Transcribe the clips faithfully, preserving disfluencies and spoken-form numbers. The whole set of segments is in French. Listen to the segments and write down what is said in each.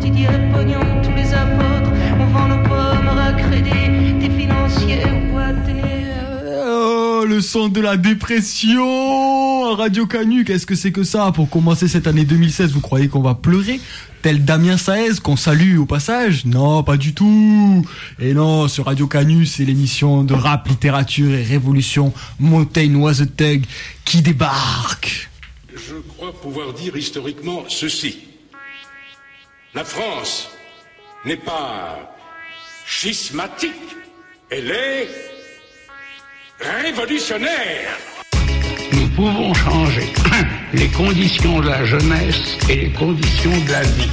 Didier Pognon, tous les apôtres, on vend nos pommes racrédées, des financiers boités. Oh, le son de la dépression, Radio Canu, qu'est-ce que c'est que ça? Pour commencer cette année deux mille seize, vous croyez qu'on va pleurer? Tel Damien Saez, qu'on salue au passage? Non, pas du tout. Et non, sur Radio Canu, c'est l'émission de rap, littérature et révolution Mountain Was a Thug qui débarque. Je crois pouvoir dire historiquement ceci. La France n'est pas schismatique, elle est révolutionnaire. Nous pouvons changer les conditions de la jeunesse et les conditions de la vie.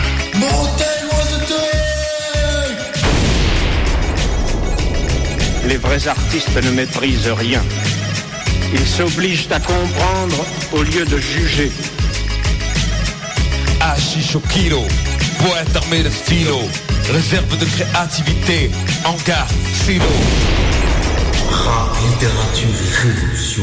Les vrais artistes ne méprisent rien. Ils s'obligent à comprendre au lieu de juger. Ashishokiro, poète armé de philo, réserve de créativité, hangar, silo. Rap, littérature et révolution.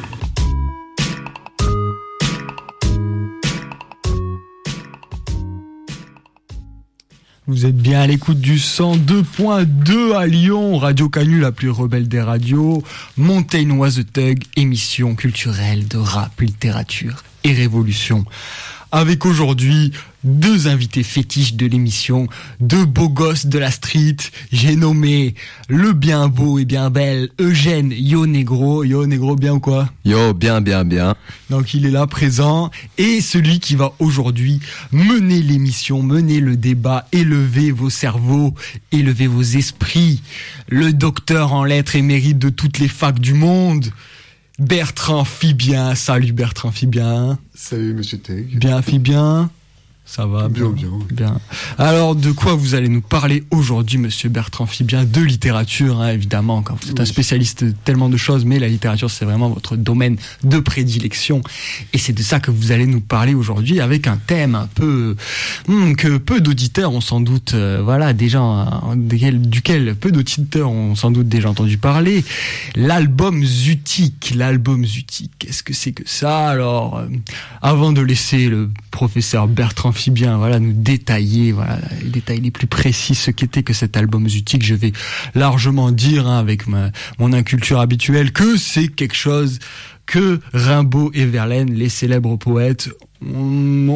Vous êtes bien à l'écoute du cent deux point deux à Lyon, Radio Canu, la plus rebelle des radios, Mountain Was a Thug, émission culturelle de rap, littérature et révolution. Avec aujourd'hui deux invités fétiches de l'émission, deux beaux gosses de la street. J'ai nommé le bien beau et bien belle Eugène Yo Negro. Yo Negro, bien ou quoi? Yo, bien, bien, bien. Donc il est là présent. Et celui qui va aujourd'hui mener l'émission, mener le débat, élever vos cerveaux, élever vos esprits. Le docteur en lettres émérite de toutes les facs du monde, Bertrand Fibien. Salut Bertrand Fibien. Salut Monsieur Teg. Bien Fibien. Ça va bien, bien, bien. bien. Alors, de quoi vous allez nous parler aujourd'hui, Monsieur Bertrand Fibien? De littérature, hein, évidemment, quand vous êtes oui. un spécialiste de tellement de choses, mais la littérature, c'est vraiment votre domaine de prédilection. Et c'est de ça que vous allez nous parler aujourd'hui, avec un thème un peu hum, que peu d'auditeurs ont sans doute, euh, voilà, déjà euh, duquel, duquel peu d'auditeurs ont sans doute déjà entendu parler. L'album Zutik, l'album Zutik. Qu'est-ce que c'est que ça? Alors, euh, avant de laisser le professeur Bertrand Fibien, voilà, nous détailler, voilà, les détails les plus précis ce qu'était que cet album Zutik, je vais largement dire, hein, avec ma, mon inculture habituelle, que c'est quelque chose que Rimbaud et Verlaine, les célèbres poètes, ont,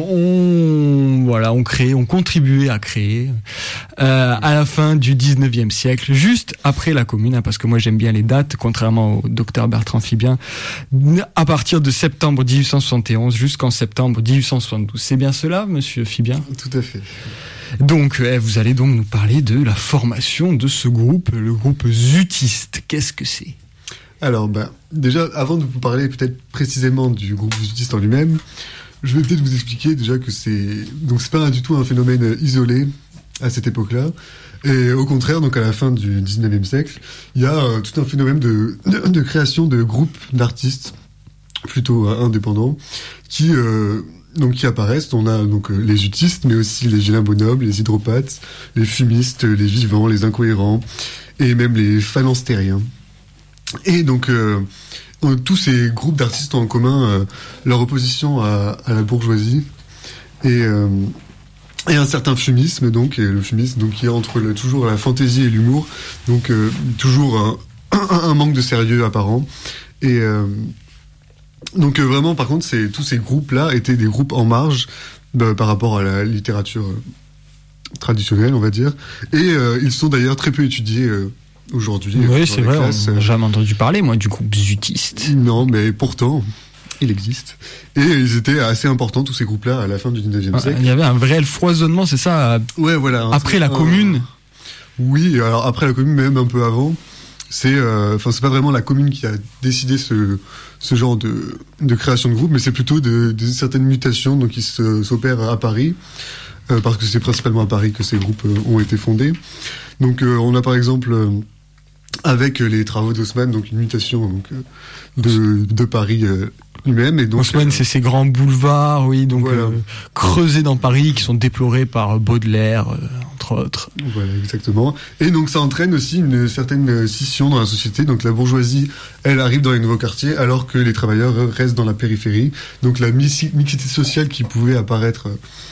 ont voilà, ont créé, ont contribué à créer euh, à la fin du dix-neuvième siècle, juste après la Commune, hein, parce que moi j'aime bien les dates, contrairement au docteur Bertrand Fibien, à partir de septembre dix-huit cent soixante et onze jusqu'en septembre dix-huit cent soixante-douze. C'est bien cela, Monsieur Fibien? Tout à fait. Donc, eh, vous allez donc nous parler de la formation de ce groupe, le groupe Zutiste. Qu'est-ce que c'est? Alors, ben, déjà, avant de vous parler peut-être précisément du groupe Zutiste en lui-même, je vais peut-être vous expliquer déjà que c'est donc c'est pas du tout un phénomène isolé à cette époque-là. Et au contraire, donc à la fin du dix-neuvième siècle, il y a euh, tout un phénomène de, de, de création de groupes d'artistes plutôt euh, indépendants qui euh, donc qui apparaissent. On a donc euh, les Zutistes, mais aussi les Gélins Bonhommes, les Hydropathes, les Fumistes, les Vivants, les Incohérents et même les Phalanstériens. Et donc, euh, tous ces groupes d'artistes ont en commun euh, leur opposition à, à la bourgeoisie et, euh, et un certain fumisme, donc, et le fumisme donc, qui est entre le, toujours la fantaisie et l'humour, donc euh, toujours un, un, un manque de sérieux apparent. Et euh, donc euh, vraiment, par contre, c'est, tous ces groupes-là étaient des groupes en marge bah, par rapport à la littérature euh, traditionnelle, on va dire. Et euh, ils sont d'ailleurs très peu étudiés euh, aujourd'hui. Oui, c'est vrai, classes. On n'a jamais entendu parler, moi, du groupe Zutiste. Non, mais pourtant, il existe. Et ils étaient assez importants, tous ces groupes-là, à la fin du dix-neuvième siècle. Il y avait un vrai foisonnement, c'est ça? Ouais, voilà. Après la un... Commune? Oui, alors après la Commune, même un peu avant. C'est, euh, enfin, c'est pas vraiment la Commune qui a décidé ce, ce genre de, de création de groupe, mais c'est plutôt de, de certaines mutations, donc qui se, s'opèrent à Paris. Euh, parce que c'est principalement à Paris que ces groupes euh, ont été fondés. Donc euh, on a par exemple euh, avec les travaux d'Haussmann, donc une mutation donc, euh, de, de Paris euh, lui-même. Et donc, Haussmann, euh, c'est ces grands boulevards, oui, donc voilà. euh, creusés dans Paris, qui sont déplorés par Baudelaire, euh, entre autres. Voilà, exactement. Et donc ça entraîne aussi une certaine scission dans la société. Donc la bourgeoisie, elle arrive dans les nouveaux quartiers, alors que les travailleurs restent dans la périphérie. Donc la mixité sociale qui pouvait apparaître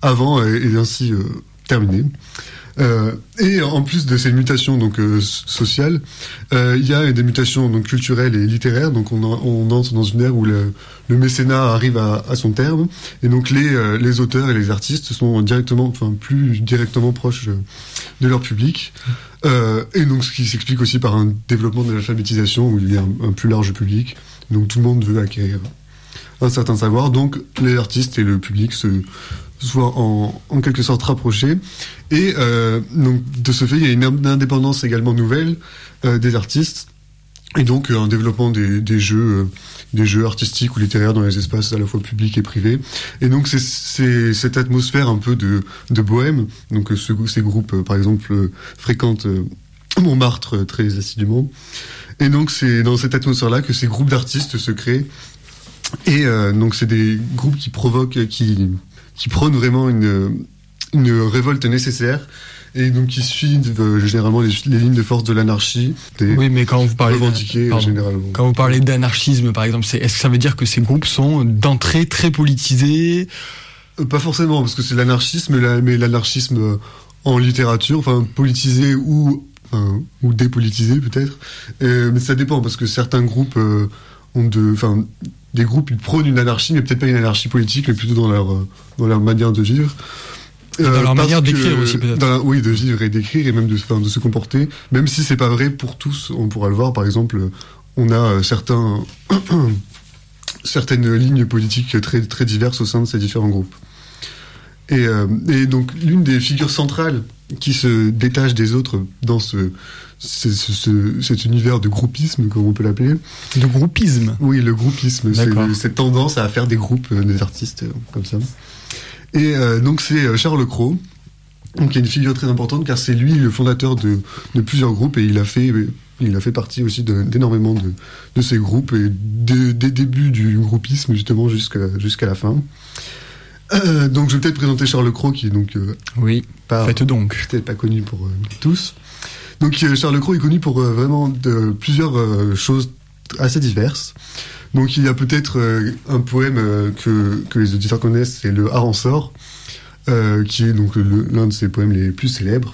avant est, est ainsi euh, terminée. Euh, et en plus de ces mutations donc euh, sociales, euh, il y a des mutations donc culturelles et littéraires. Donc on, en, on entre dans une ère où le, le mécénat arrive à, à son terme, et donc les euh, les auteurs et les artistes sont directement, enfin plus directement proches de leur public. Euh, et donc ce qui s'explique aussi par un développement de l'alphabétisation où il y a un, un plus large public. Donc tout le monde veut acquérir un certain savoir. Donc les artistes et le public se soit en, en quelque sorte rapprochés. Et euh, donc de ce fait, il y a une indépendance également nouvelle euh, des artistes, et donc euh, un développement des, des jeux, euh, des jeux artistiques ou littéraires dans les espaces à la fois publics et privés. Et donc c'est, c'est cette atmosphère un peu de, de bohème. Donc euh, ce, ces groupes, euh, par exemple, euh, fréquentent euh, Montmartre euh, très assidûment. Et donc c'est dans cette atmosphère-là que ces groupes d'artistes se créent. Et euh, donc c'est des groupes qui provoquent, qui qui prônent vraiment une, une révolte nécessaire, et donc qui suivent euh, généralement les, les lignes de force de l'anarchie. Oui, mais quand vous parlez revendiquées pardon, généralement. Quand vous parlez d'anarchisme, par exemple, c'est, est-ce que ça veut dire que ces groupes sont d'entrée très politisés ? euh, Pas forcément, parce que c'est l'anarchisme, mais l'anarchisme en littérature, enfin politisé ou enfin, ou dépolitisé peut-être. Euh, mais ça dépend, parce que certains groupes euh, ont de, enfin des groupes ils prônent une anarchie, mais peut-être pas une anarchie politique, mais plutôt dans leur dans leur manière de vivre. Dans euh, leur manière d'écrire aussi peut-être. Dans la, oui, de vivre et d'écrire, et même de, enfin, de se comporter, même si c'est pas vrai pour tous. On pourra le voir, par exemple, on a euh, certains certaines lignes politiques très très diverses au sein de ces différents groupes. Et, euh, et donc l'une des figures centrales qui se détache des autres dans ce, ce, ce, ce cet univers de groupisme, comme on peut l'appeler. De groupisme. Oui, le groupisme, c'est cette tendance à faire des groupes, euh, des artistes euh, comme ça. Et euh, donc c'est Charles Cros, donc qui est une figure très importante, car c'est lui le fondateur de, de plusieurs groupes, et il a fait il a fait partie aussi de, d'énormément de, de ces groupes, et de, des débuts du groupisme justement jusqu'à jusqu'à la fin. Euh, donc je vais peut-être présenter Charles Cros, qui est donc euh, oui, pas, faites donc peut-être pas connu pour euh, tous. Donc euh, Charles Cros est connu pour euh, vraiment de, plusieurs euh, choses assez diverses. Donc il y a peut-être euh, un poème euh, que que les auditeurs connaissent, c'est le Harensort, euh, qui est donc le, l'un de ses poèmes les plus célèbres.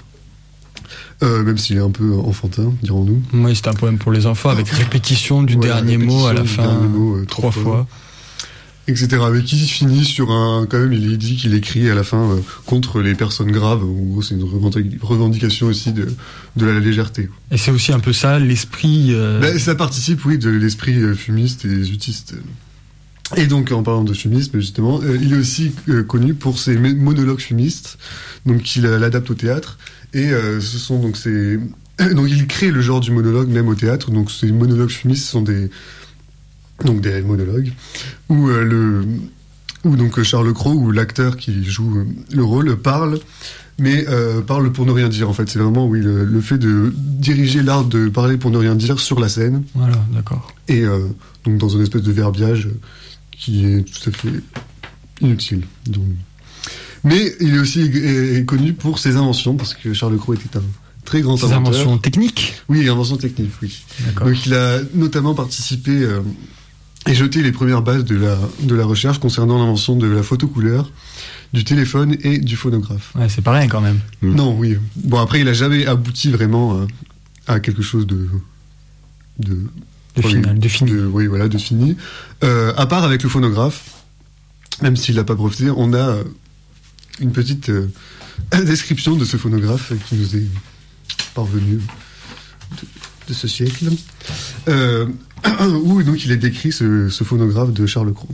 Euh, même s'il est un peu enfantin, dirons-nous. Oui, c'est un poème pour les enfants avec répétition du ouais, dernier mot à la fin, mot, euh, trois fois. fois. et cetera. Mais qui finit sur un, quand même, il est dit qu'il écrit à la fin euh, contre les personnes graves. En gros, c'est une revendication aussi de, de la légèreté. Et c'est aussi un peu ça, l'esprit... Euh... Ben, ça participe, oui, de l'esprit euh, fumiste et zutiste. Et donc, en parlant de fumisme, justement, euh, il est aussi euh, connu pour ses monologues fumistes, donc qu'il euh, l'adapte au théâtre. Et euh, ce sont donc ces... Donc il crée le genre du monologue même au théâtre. Donc ces monologues fumistes sont des... Donc des monologues où euh, le où donc Charles Cros, où l'acteur qui joue le rôle parle, mais euh, parle pour ne rien dire en fait. C'est vraiment oui le, le fait de diriger l'art de parler pour ne rien dire sur la scène. Voilà, d'accord. Et euh, donc dans une espèce de verbiage qui est tout à fait inutile. Donc, mais il est aussi est, est connu pour ses inventions, parce que Charles Cros était un très grand inventeur. Ses inventions techniques. Oui, inventions techniques, oui. D'accord. Donc il a notamment participé euh, et jeté les premières bases de la, de la recherche concernant l'invention de la photocouleur, du téléphone et du phonographe. Ouais, c'est pas rien quand même. Mmh. Non, oui. Bon, après, il a jamais abouti vraiment euh, à quelque chose de... De, de oui, final, de fini. De, oui, voilà, de fini. Euh, à part avec le phonographe, même s'il l'a pas breveté, on a euh, une petite euh, description de ce phonographe qui nous est parvenu de, de ce siècle. Euh, où donc il est décrit ce, ce phonographe de Charles Cros.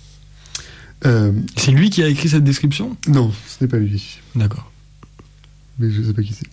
Euh, c'est lui qui a écrit cette description ? Non, ce n'est pas lui. D'accord. Mais je ne sais pas qui c'est.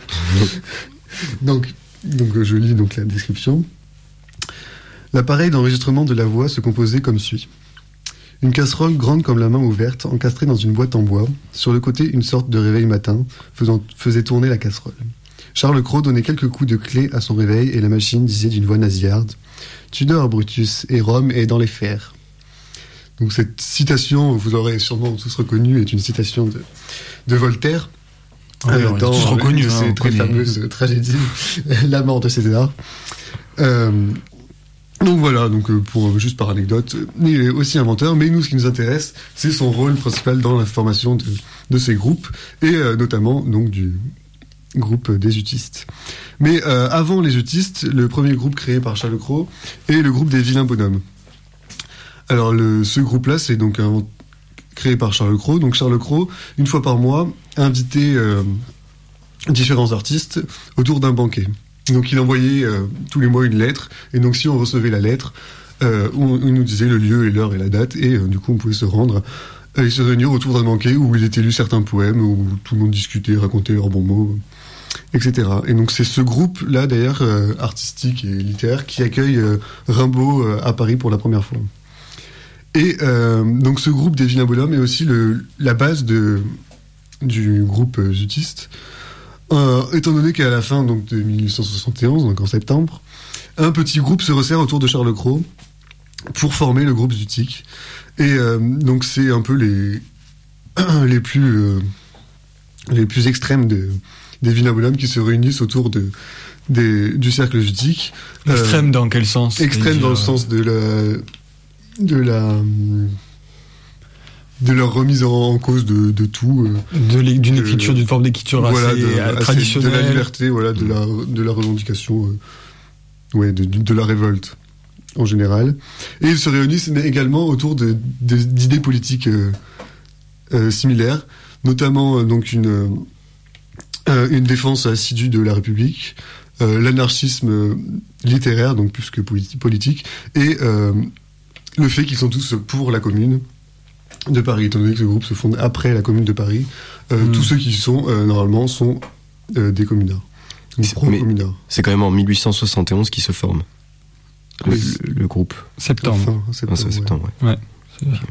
donc, donc je lis donc la description. L'appareil d'enregistrement de la voix se composait comme suit. Une casserole grande comme la main ouverte, encastrée dans une boîte en bois. Sur le côté, une sorte de réveil matin, faisant, faisait tourner la casserole. Charles Cros donnait quelques coups de clé à son réveil et la machine disait d'une voix nasillarde « Tu dors, Brutus, et Rome est dans les fers ». Donc cette citation, vous l'aurez sûrement tous reconnu, est une citation de, de Voltaire. Ouais, euh, on dans tous reconnu, ces hein, très fameuses tragédies, La mort de César. Euh, Donc voilà, donc euh, pour juste par anecdote, il est aussi inventeur, mais nous, ce qui nous intéresse, c'est son rôle principal dans la formation de, de ces groupes, et euh, notamment donc du groupe des utistes. Mais euh, avant les utistes, le premier groupe créé par Charles Cros est le groupe des vilains bonhommes. Alors le, ce groupe-là, c'est donc un, créé par Charles Cros. Donc Charles Cros, une fois par mois, invitait euh, différents artistes autour d'un banquet. Donc il envoyait euh, tous les mois une lettre, et donc si on recevait la lettre, euh, on, on nous disait le lieu et l'heure et la date, et euh, du coup on pouvait se rendre euh, et se réunir autour d'un banquet où il était lu certains poèmes, où tout le monde discutait, racontait leurs bons mots, et cetera. Et donc c'est ce groupe-là d'ailleurs, euh, artistique et littéraire, qui accueille euh, Rimbaud euh, à Paris pour la première fois. Et euh, donc ce groupe des vilains bonhommes est aussi le, la base de, du groupe euh, Zutiste. Euh, étant donné qu'à la fin donc, de mille huit cent soixante et onze, donc en septembre, un petit groupe se resserre autour de Charles Cros pour former le groupe Zutique. Et euh, donc c'est un peu les les plus euh, les plus extrêmes de, des vilains bonhommes qui se réunissent autour de des, du cercle Zutique. Extrême euh, dans quel sens? Extrême dans le sens de la de la de leur remise en cause de, de tout. Euh, de l'é- d'une de, écriture, d'une forme d'écriture voilà, assez, de, euh, traditionnelle. De la liberté, voilà, de la, de la revendication, euh, ouais, de, de la révolte, en général. Et ils se réunissent également autour de, de, d'idées politiques euh, euh, similaires, notamment euh, donc une, euh, une défense assidue de la République, euh, l'anarchisme euh, littéraire, donc plus que politi- politique, et euh, le fait qu'ils sont tous pour la commune de Paris, étant donné que ce groupe se fonde après la commune de Paris. Euh, mmh. Tous ceux qui y sont, euh, normalement, sont euh, des communards. C'est, communards. C'est quand même en mille huit cent soixante et onze qu'ils se forment, le, oui. le, le groupe. Septembre. Fin, septembre, ah, c'est septembre, ouais. ouais. C'est okay.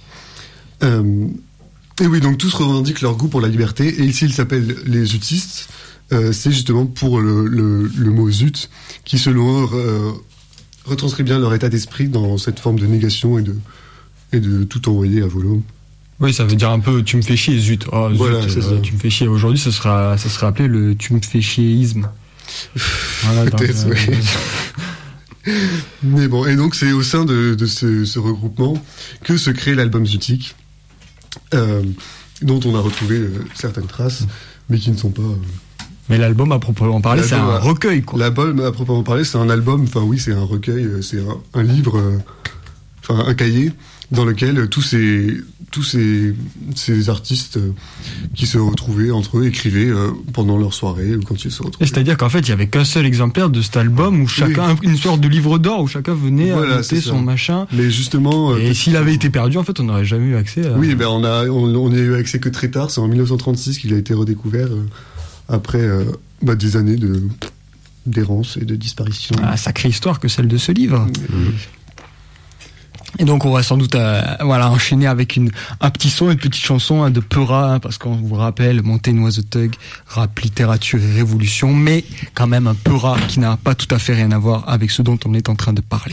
euh, et oui, donc tous revendiquent leur goût pour la liberté, et ici ils s'appellent les utistes. Euh, c'est justement pour le, le, le mot zut, qui selon eux euh, retranscrit bien leur état d'esprit dans cette forme de négation et de et de tout envoyer à volo. Oui, ça veut dire un peu tu me fais chier, zut. Oh, zut voilà, c'est euh, ça. Tu me fais chier. Aujourd'hui, ça sera, ça sera appelé le tu me fais chiéisme. Voilà, peut-être, dans, oui. Euh... Mais bon, et donc c'est au sein de, de ce, ce regroupement que se crée l'album Zutique, euh, dont on a retrouvé euh, certaines traces, mais qui ne sont pas. Euh... Mais l'album à proprement parler, l'album, c'est un recueil, quoi. L'album à proprement parler, c'est un album. Enfin oui, c'est un recueil, c'est un, un livre, euh, enfin un cahier, dans lequel tous ces tous ces, ces artistes qui se retrouvaient entre eux écrivaient euh, pendant leur soirée ou quand ils se retrouvaient. Et c'est-à-dire qu'en fait, il y avait qu'un seul exemplaire de cet album où chacun, oui. une sorte de livre d'or où chacun venait voilà, noter son machin. Mais justement, et euh, s'il avait été perdu, en fait, on n'aurait jamais eu accès. À... Oui, ben on a on, on y a eu accès que très tard. C'est en dix-neuf cent trente-six qu'il a été redécouvert euh, après euh, bah, des années de d'errance et de disparition. Ah, sacrée histoire que celle de ce livre. Mmh. Et donc on va sans doute euh, voilà enchaîner avec une un petit son, une petite chanson hein, de Peura, hein, parce qu'on vous rappelle Montaigne, Noise Thug, rap, littérature et révolution, mais quand même un Peura qui n'a pas tout à fait rien à voir avec ce dont on est en train de parler.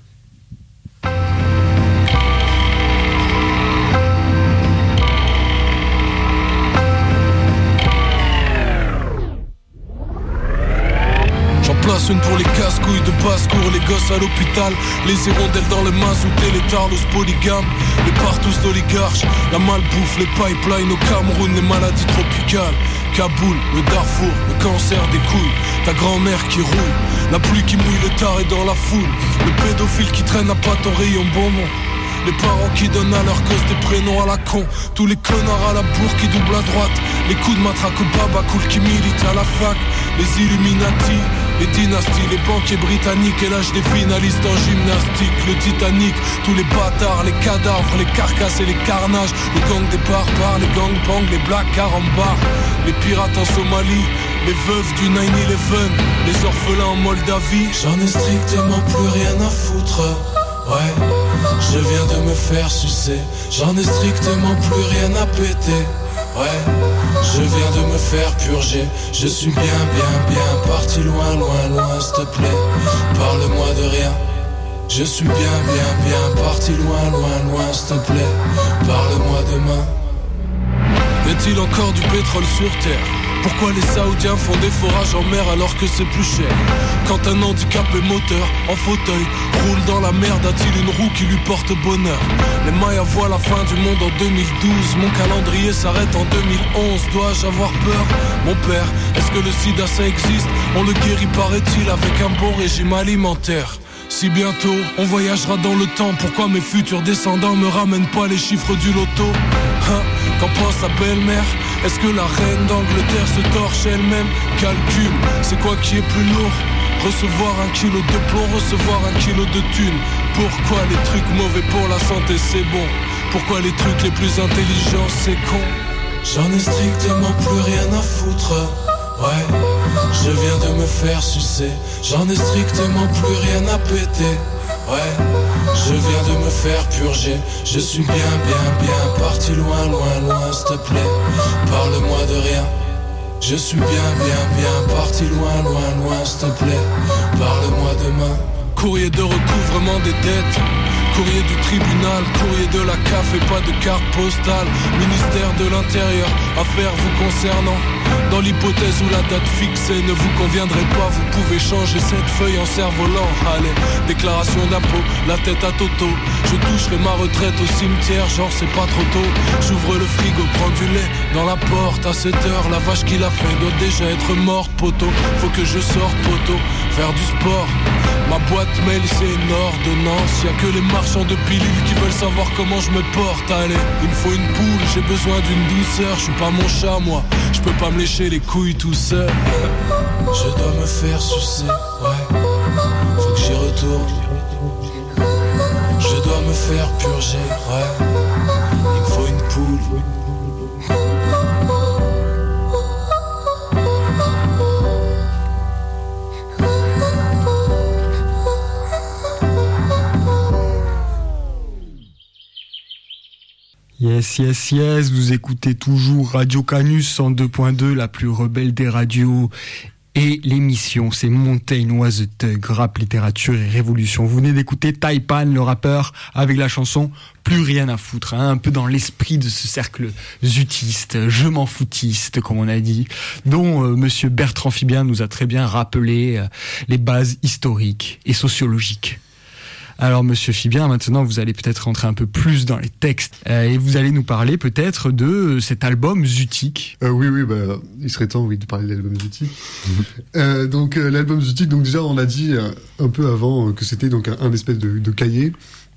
Place une pour les casse-couilles de basse-cour, les gosses à l'hôpital, les hirondelles dans les mazout et les tarlos polygames, les partous d'oligarches, la malbouffe, les pipelines au Cameroun, les maladies tropicales, Kaboul, le Darfour, le cancer des couilles, ta grand-mère qui roule, la pluie qui mouille le taré dans la foule, le pédophile qui traîne à pas ton rayon bonbon. Les parents qui donnent à leur gosse des prénoms à la con, tous les connards à la bourre qui doublent à droite, les coups de matraque au baba cool qui militent à la fac, les Illuminati, les dynasties, les banquiers britanniques et l'âge des finalistes en gymnastique, le Titanic, tous les bâtards, les cadavres, les carcasses et les carnages, le gang des barbares, les gangbangs, les black carambars, les pirates en Somalie, les veuves du nine eleven, les orphelins en Moldavie. J'en ai strictement plus rien à foutre. Ouais, je viens de me faire sucer, j'en ai strictement plus rien à péter. Ouais, je viens de me faire purger, je suis bien, bien, bien parti loin, loin, loin, s'il te plaît. Parle-moi de rien, je suis bien, bien, bien parti loin, loin, loin, s'il te plaît. Parle-moi demain. Y a-t-il encore du pétrole sur terre? Pourquoi les Saoudiens font des forages en mer alors que c'est plus cher? Quand un handicapé moteur, en fauteuil, roule dans la merde, a-t-il une roue qui lui porte bonheur? Les Mayas voient la fin du monde en deux mille douze. Mon calendrier s'arrête en deux mille onze. Dois-je avoir peur? Mon père, est-ce que le sida ça existe? On le guérit paraît-il avec un bon régime alimentaire. Si bientôt on voyagera dans le temps, pourquoi mes futurs descendants me ramènent pas les chiffres du loto? Hein? Qu'en pense sa belle-mère? Est-ce que la reine d'Angleterre se torche elle-même? Calcul, c'est quoi qui est plus lourd? Recevoir un kilo de plomb, recevoir un kilo de thunes. Pourquoi les trucs mauvais pour la santé c'est bon? Pourquoi les trucs les plus intelligents c'est con? J'en ai strictement plus rien à foutre. Ouais, je viens de me faire sucer. J'en ai strictement plus rien à péter. Ouais, je viens de me faire purger. Je suis bien, bien, bien parti loin, loin, loin, s'il te plaît. Parle-moi de rien. Je suis bien, bien, bien parti loin, loin, loin, s'il te plaît. Parle-moi demain. Courrier de recouvrement des dettes. Courrier du tribunal, courrier de la C A F et pas de carte postale. Ministère de l'Intérieur, affaires vous concernant. Dans l'hypothèse où la date fixée ne vous conviendrait pas, vous pouvez changer cette feuille en cerf-volant. Allez, déclaration d'impôt, la tête à Toto. Je toucherai ma retraite au cimetière, genre c'est pas trop tôt. J'ouvre le frigo, prends du lait dans la porte. À cette heure, la vache qui l'a fait doit déjà être morte, poteau. Faut que je sorte, poteau, faire du sport. Ma boîte mail c'est une ordonnance. Y'a que les marchands de pilules qui veulent savoir comment je me porte. Allez, il me faut une poule, j'ai besoin d'une douceur. Je suis pas mon chat moi, je peux pas me lécher les couilles tout seul. Je dois me faire sucer, ouais. Faut que j'y retourne. Je dois me faire purger, ouais. Il me faut une poule. Yes, yes, yes, vous écoutez toujours Radio Canus cent deux point deux, la plus rebelle des radios. Et l'émission, c'est Mountain Was a Thug, rap, littérature et révolution. Vous venez d'écouter Taipan, le rappeur, avec la chanson Plus rien à foutre, hein, un peu dans l'esprit de ce cercle zutiste, je m'en foutiste, comme on a dit, dont euh, monsieur Bertrand Fibien nous a très bien rappelé euh, les bases historiques et sociologiques. Alors, monsieur Fibien, maintenant, vous allez peut-être rentrer un peu plus dans les textes euh, et vous allez nous parler peut-être de euh, cet album Zutik. Euh, oui, oui, bah, il serait temps, oui, de parler de l'album Zutik. euh, donc, euh, l'album Zutik, donc déjà, on a dit euh, un peu avant euh, que c'était donc un, un espèce de, de cahier.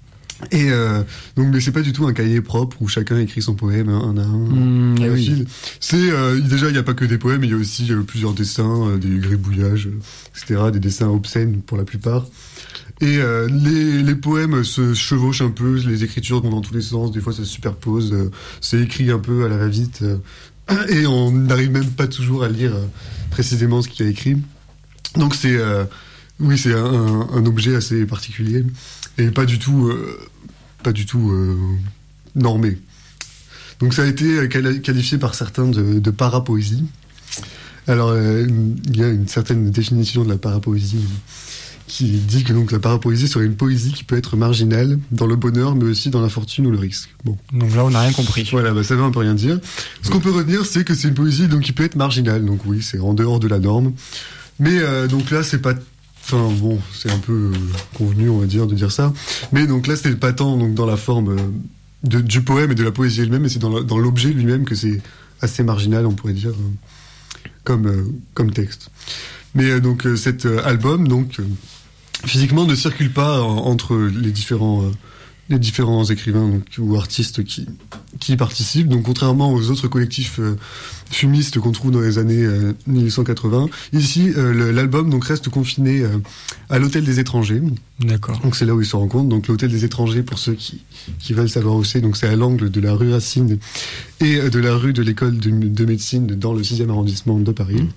Et euh, donc, mais c'est pas du tout un cahier propre où chacun écrit son poème un à un. Mmh, à oui. fil. C'est euh, déjà, il n'y a pas que des poèmes, il y a aussi euh, plusieurs dessins, euh, des gribouillages, euh, et cetera, des dessins obscènes pour la plupart. Et euh, les, les poèmes se chevauchent un peu, les écritures vont dans tous les sens, des fois ça se superpose, euh, c'est écrit un peu à la va-vite, euh, et on n'arrive même pas toujours à lire euh, précisément ce qu'il a écrit. Donc c'est, euh, oui, c'est un, un objet assez particulier, et pas du tout, euh, pas du tout euh, normé. Donc ça a été qualifié par certains de, de parapoésie. Alors euh, il y a une certaine définition de la parapoésie qui dit que donc la parapoésie serait une poésie qui peut être marginale dans le bonheur, mais aussi dans la fortune ou le risque. Bon. Donc là, on n'a rien compris. Voilà, bah, ça veut un peu rien dire. Ce qu'on peut retenir, c'est que c'est une poésie donc qui peut être marginale. Donc oui, c'est en dehors de la norme. Mais euh, donc là, c'est pas. Enfin bon, c'est un peu euh, convenu, on va dire, de dire ça. Mais donc là, c'est pas tant donc dans la forme euh, de, du poème et de la poésie elle-même, mais c'est dans, la, dans l'objet lui-même que c'est assez marginal, on pourrait dire, euh, comme euh, comme texte. Mais euh, donc euh, cet euh, album, donc euh, physiquement ne circule pas en, entre les différents euh, les différents écrivains donc, ou artistes qui qui y participent. Donc contrairement aux autres collectifs euh, fumistes qu'on trouve dans les années euh, mille huit cent quatre-vingts, ici euh, le, l'album donc reste confiné euh, à l'Hôtel des Étrangers. D'accord. Donc c'est là où ils se rencontrent. Donc l'Hôtel des Étrangers, pour ceux qui qui veulent savoir où c'est, donc c'est à l'angle de la rue Racine et euh, de la rue de l'école de, de médecine dans le sixième arrondissement de Paris. Mmh.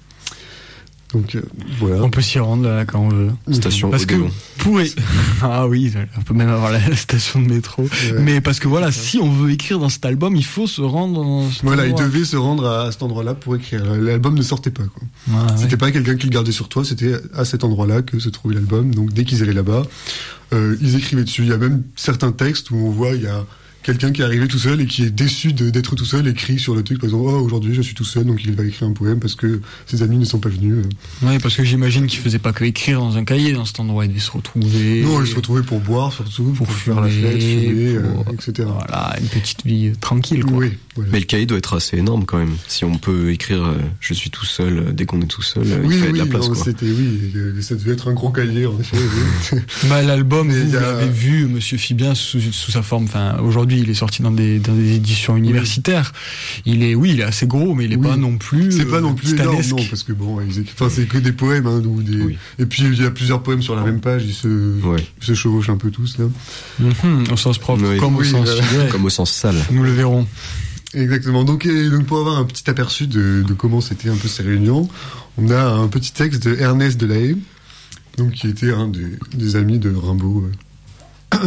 Donc euh, voilà. On peut s'y rendre là quand on veut. Station parce Odéon. Que pour ah oui, on peut même avoir la station de métro. Ouais. Mais parce que voilà, si on veut écrire dans cet album, il faut se rendre. Dans cet voilà, endroit. Il devait se rendre à, à cet endroit-là pour écrire. L'album ne sortait pas. Quoi. Ah, c'était ouais. pas quelqu'un qui le gardait sur toi. C'était à cet endroit-là que se trouvait l'album. Donc dès qu'ils allaient là-bas, euh, ils écrivaient dessus. Il y a même certains textes où on voit il y a quelqu'un qui est arrivé tout seul et qui est déçu de, d'être tout seul, écrit sur le truc, par exemple, oh, aujourd'hui je suis tout seul, donc il va écrire un poème parce que ses amis ne sont pas venus. Oui, parce que j'imagine qu'il faisait pas que écrire dans un cahier dans cet endroit, il devait se retrouver. Non, il se retrouvait pour boire surtout, pour, pour faire la fête, fumer, pour, euh, et cetera. Voilà, une petite vie tranquille, quoi. Oui. Voilà. Mais le cahier doit être assez énorme quand même. Si on peut écrire euh, je suis tout seul euh, dès qu'on est tout seul, euh, oui, il fallait oui, de la place. Non, quoi. C'était, oui, ça devait être un gros cahier en effet. Oui. Bah, l'album, vous a... l'avez vu, Monsieur Fibien, sous, sous sa forme. Enfin, aujourd'hui, il est sorti dans des, dans des éditions universitaires. Oui. Il est, oui, il est assez gros, mais il est oui. pas non plus. C'est pas non plus énorme, non, parce que bon, ils, enfin, c'est que des poèmes, hein, ou des. Oui. Et puis il y a plusieurs poèmes sur la même page, ils se, ouais. ils se chevauchent un peu tous là. Mm-hmm, au sens propre, oui. comme oui, au sens, voilà. comme au sens sale. Nous le verrons. Exactement. Donc, et, donc pour avoir un petit aperçu de, de comment c'était un peu ces réunions, on a un petit texte de Ernest Delahaye, donc qui était un des, des amis de Rimbaud euh,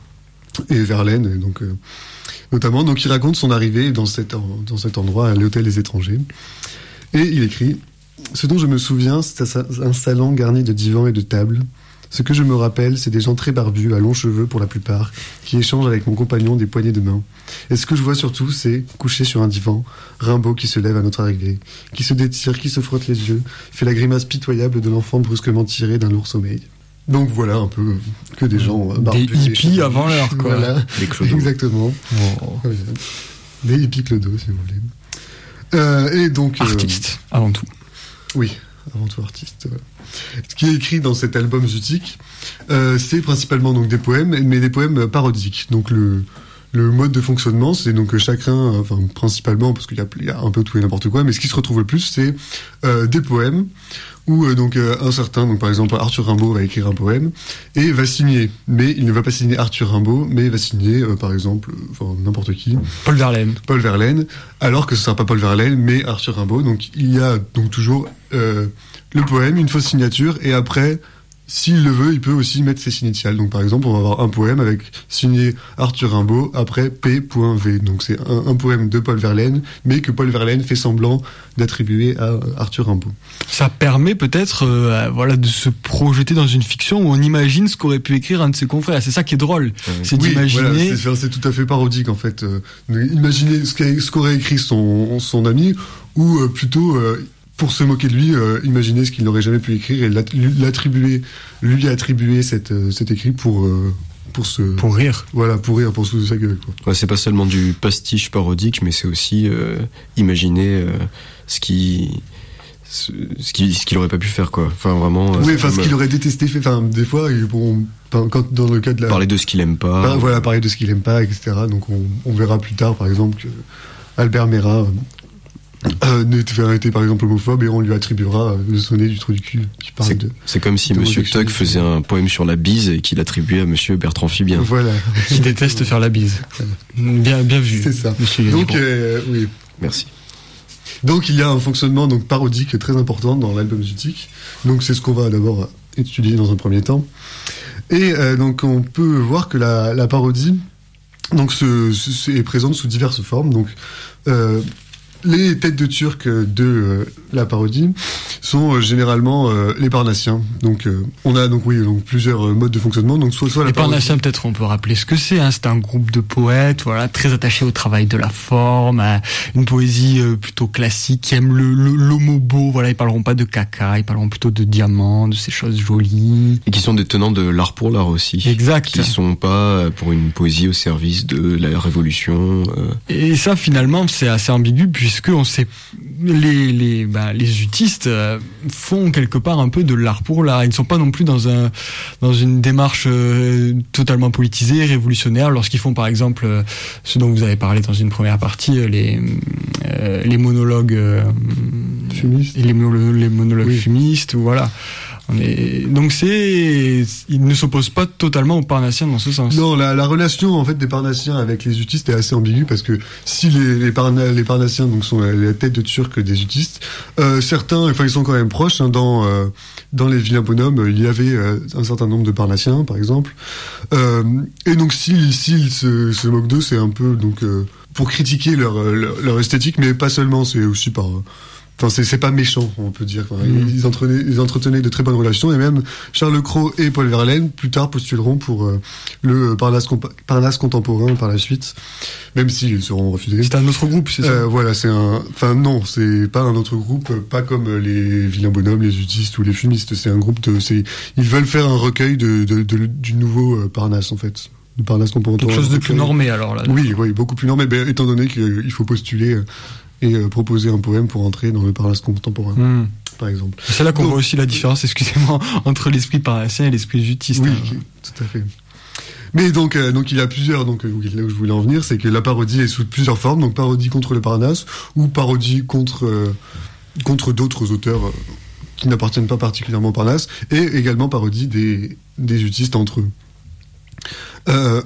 et Verlaine, donc euh, notamment. Donc il raconte son arrivée dans cet dans cet endroit à l'hôtel des étrangers, et il écrit: ce dont je me souviens, c'est un salon garni de divans et de tables. Ce que je me rappelle, c'est des gens très barbus, à longs cheveux pour la plupart, qui échangent avec mon compagnon des poignées de main. Et ce que je vois surtout, c'est, couché sur un divan, Rimbaud qui se lève à notre arrivée, qui se détire, qui se frotte les yeux, fait la grimace pitoyable de l'enfant brusquement tiré d'un lourd sommeil. Donc voilà, un peu que des gens barbus. Des hippies avant l'heure, quoi. Voilà, des clodos. Exactement. Oh. Des hippies clodos, si vous voulez. Euh, et donc... Artiste, euh, avant tout. Oui, avant tout artiste, voilà. Ce qui est écrit dans cet album Zutik, euh, c'est principalement donc des poèmes, mais des poèmes parodiques. Donc le le mode de fonctionnement, c'est donc chacun, enfin principalement parce qu'il y a, il y a un peu tout et n'importe quoi, mais ce qui se retrouve le plus, c'est euh, des poèmes où euh, donc euh, un certain, donc par exemple Arthur Rimbaud va écrire un poème et va signer, mais il ne va pas signer Arthur Rimbaud, mais il va signer euh, par exemple, enfin n'importe qui, Paul Verlaine. Paul Verlaine, alors que ce sera pas Paul Verlaine, mais Arthur Rimbaud. Donc il y a donc toujours euh, le poème, une fausse signature, et après, s'il le veut, il peut aussi mettre ses initiales. Donc par exemple, on va avoir un poème avec signé Arthur Rimbaud, après P V. Donc c'est un, un poème de Paul Verlaine, mais que Paul Verlaine fait semblant d'attribuer à Arthur Rimbaud. Ça permet peut-être euh, voilà, de se projeter dans une fiction où on imagine ce qu'aurait pu écrire un de ses confrères. C'est ça qui est drôle. Euh, c'est oui, d'imaginer... Voilà, c'est, c'est tout à fait parodique en fait. Euh, imaginer ce, qu'a, ce qu'aurait écrit son, son ami, ou euh, plutôt... Euh, pour se moquer de lui, euh, imaginer ce qu'il n'aurait jamais pu écrire et l'attribuer, lui attribuer cette, euh, cet écrit pour, euh, pour se... Pour rire. Voilà, pour rire, pour se foutre de sa gueule, quoi. Ouais, c'est pas seulement du pastiche parodique, mais c'est aussi euh, imaginer euh, ce qui... ce, ce qu'il ce qu'il aurait pas pu faire, quoi. Enfin, vraiment... Oui, enfin, ce qu'il aurait détesté faire. Enfin, des fois, bon, quand, dans le cas de la... Parler de ce qu'il aime pas. Ben, voilà, parler de ce qu'il aime pas, et cetera. Donc, on, on verra plus tard, par exemple, que Albert Mera... Euh, a été par exemple homophobe et on lui attribuera le sonnet du trou du cul qui parle c'est, de, c'est comme si Monsieur Tuck faisait un poème sur la bise et qu'il attribuait à Monsieur Bertrand Fibien. Voilà. Qui déteste faire la bise. Bien, bien vu. C'est ça. Monsieur donc euh, oui. Merci. Donc il y a un fonctionnement donc parodique très important dans l'album Zutik. Donc c'est ce qu'on va d'abord étudier dans un premier temps. Et euh, donc on peut voir que la, la parodie donc se, se, est présente sous diverses formes. Donc euh, les têtes de Turc de euh, la parodie sont euh, généralement euh, les Parnassiens. Donc euh, on a donc oui donc plusieurs euh, modes de fonctionnement. Donc soit soit les la parodie... Parnassiens, peut-être on peut rappeler ce que c'est. Hein. C'est un groupe de poètes, voilà, très attachés au travail de la forme, à une poésie euh, plutôt classique, qui aiment le, le, le mot beau. Voilà, ils parleront pas de caca, ils parleront plutôt de diamants, de ces choses jolies. Et qui sont des tenants de l'art pour l'art aussi. Exact. Qui sont pas pour une poésie au service de la révolution. Euh... Et ça finalement c'est assez ambigu puisque on sait les les bah, les utistes euh, font quelque part un peu de l'art pour l'art. Ils ne sont pas non plus dans un dans une démarche euh, totalement politisée, révolutionnaire lorsqu'ils font par exemple euh, ce dont vous avez parlé dans une première partie, euh, les euh, les monologues euh, fumistes, les, les monologues oui. fumistes, voilà. On est... Donc c'est, ils ne s'opposent pas totalement aux Parnassiens dans ce sens. Non, la, la relation en fait des Parnassiens avec les utistes est assez ambiguë parce que si les les, Parna... les Parnassiens donc sont la, la tête de Turc des utistes, euh, certains, enfin ils sont quand même proches. Hein, dans euh, dans les vilains bonhommes, il y avait euh, un certain nombre de Parnassiens, par exemple. Euh, et donc s'ils s'ils se, se moquent d'eux, c'est un peu donc euh, pour critiquer leur, leur leur esthétique, mais pas seulement. C'est aussi par Enfin, c'est, c'est pas méchant, on peut dire. Enfin, mmh. ils, entretenaient, ils entretenaient de très bonnes relations, et même Charles Cros et Paul Verlaine, plus tard, postuleront pour euh, le Parnasse, compa- Parnasse contemporain par la suite, même s'ils seront refusés. C'est un autre groupe, c'est ça euh, Voilà, c'est un... Enfin, non, c'est pas un autre groupe, pas comme les Vilains Bonhommes, les Udistes ou les Fumistes. C'est un groupe de... C'est... Ils veulent faire un recueil de, de, de, du nouveau Parnasse, en fait. De Parnasse contemporain. Quelque chose de plus normé, alors, là. Oui, oui, beaucoup plus normé, ben, étant donné qu'il faut postuler... et euh, proposer un poème pour entrer dans le Parnasse contemporain, mmh. par exemple. C'est là qu'on donc, voit aussi la différence, excusez-moi, entre l'esprit parnassien et l'esprit jutiste. Oui, hein. tout à fait. Mais donc, euh, donc il y a plusieurs, donc là où je voulais en venir, c'est que la parodie est sous plusieurs formes, donc parodie contre le Parnasse, ou parodie contre, euh, contre d'autres auteurs euh, qui n'appartiennent pas particulièrement au Parnasse, et également parodie des, des jutistes entre eux. Euh,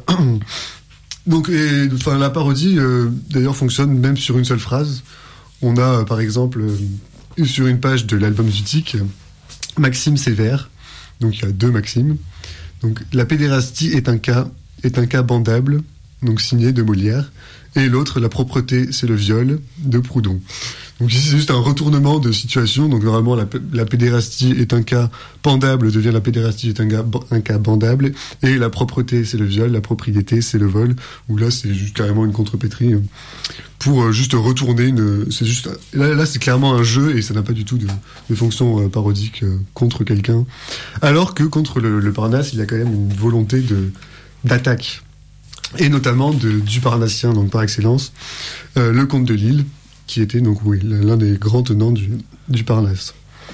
Donc, et, enfin, la parodie, euh, d'ailleurs, fonctionne même sur une seule phrase. On a, euh, par exemple, euh, sur une page de l'album Zutique, Maxime Sévère. Donc, il y a deux Maximes. Donc, la pédérastie est un cas, est un cas bandable, donc signé de Molière. Et l'autre, la propreté, c'est le viol, de Proudhon. Donc ici, c'est juste un retournement de situation. Donc normalement, la, la pédérastie est un cas pendable, devient la pédérastie est un, gars, un cas bandable. Et la propreté, c'est le viol, la propriété, c'est le vol. Où là, c'est juste carrément une contrepétrie pour euh, juste retourner une... C'est juste, là, là, c'est clairement un jeu et ça n'a pas du tout de, de fonction euh, parodique euh, contre quelqu'un. Alors que contre le, le Parnasse, il y a quand même une volonté de, d'attaque. Et notamment de, du Parnassien, donc par excellence, euh, le comte de Lille, qui était donc oui l'un des grands tenants du, du Parnasse.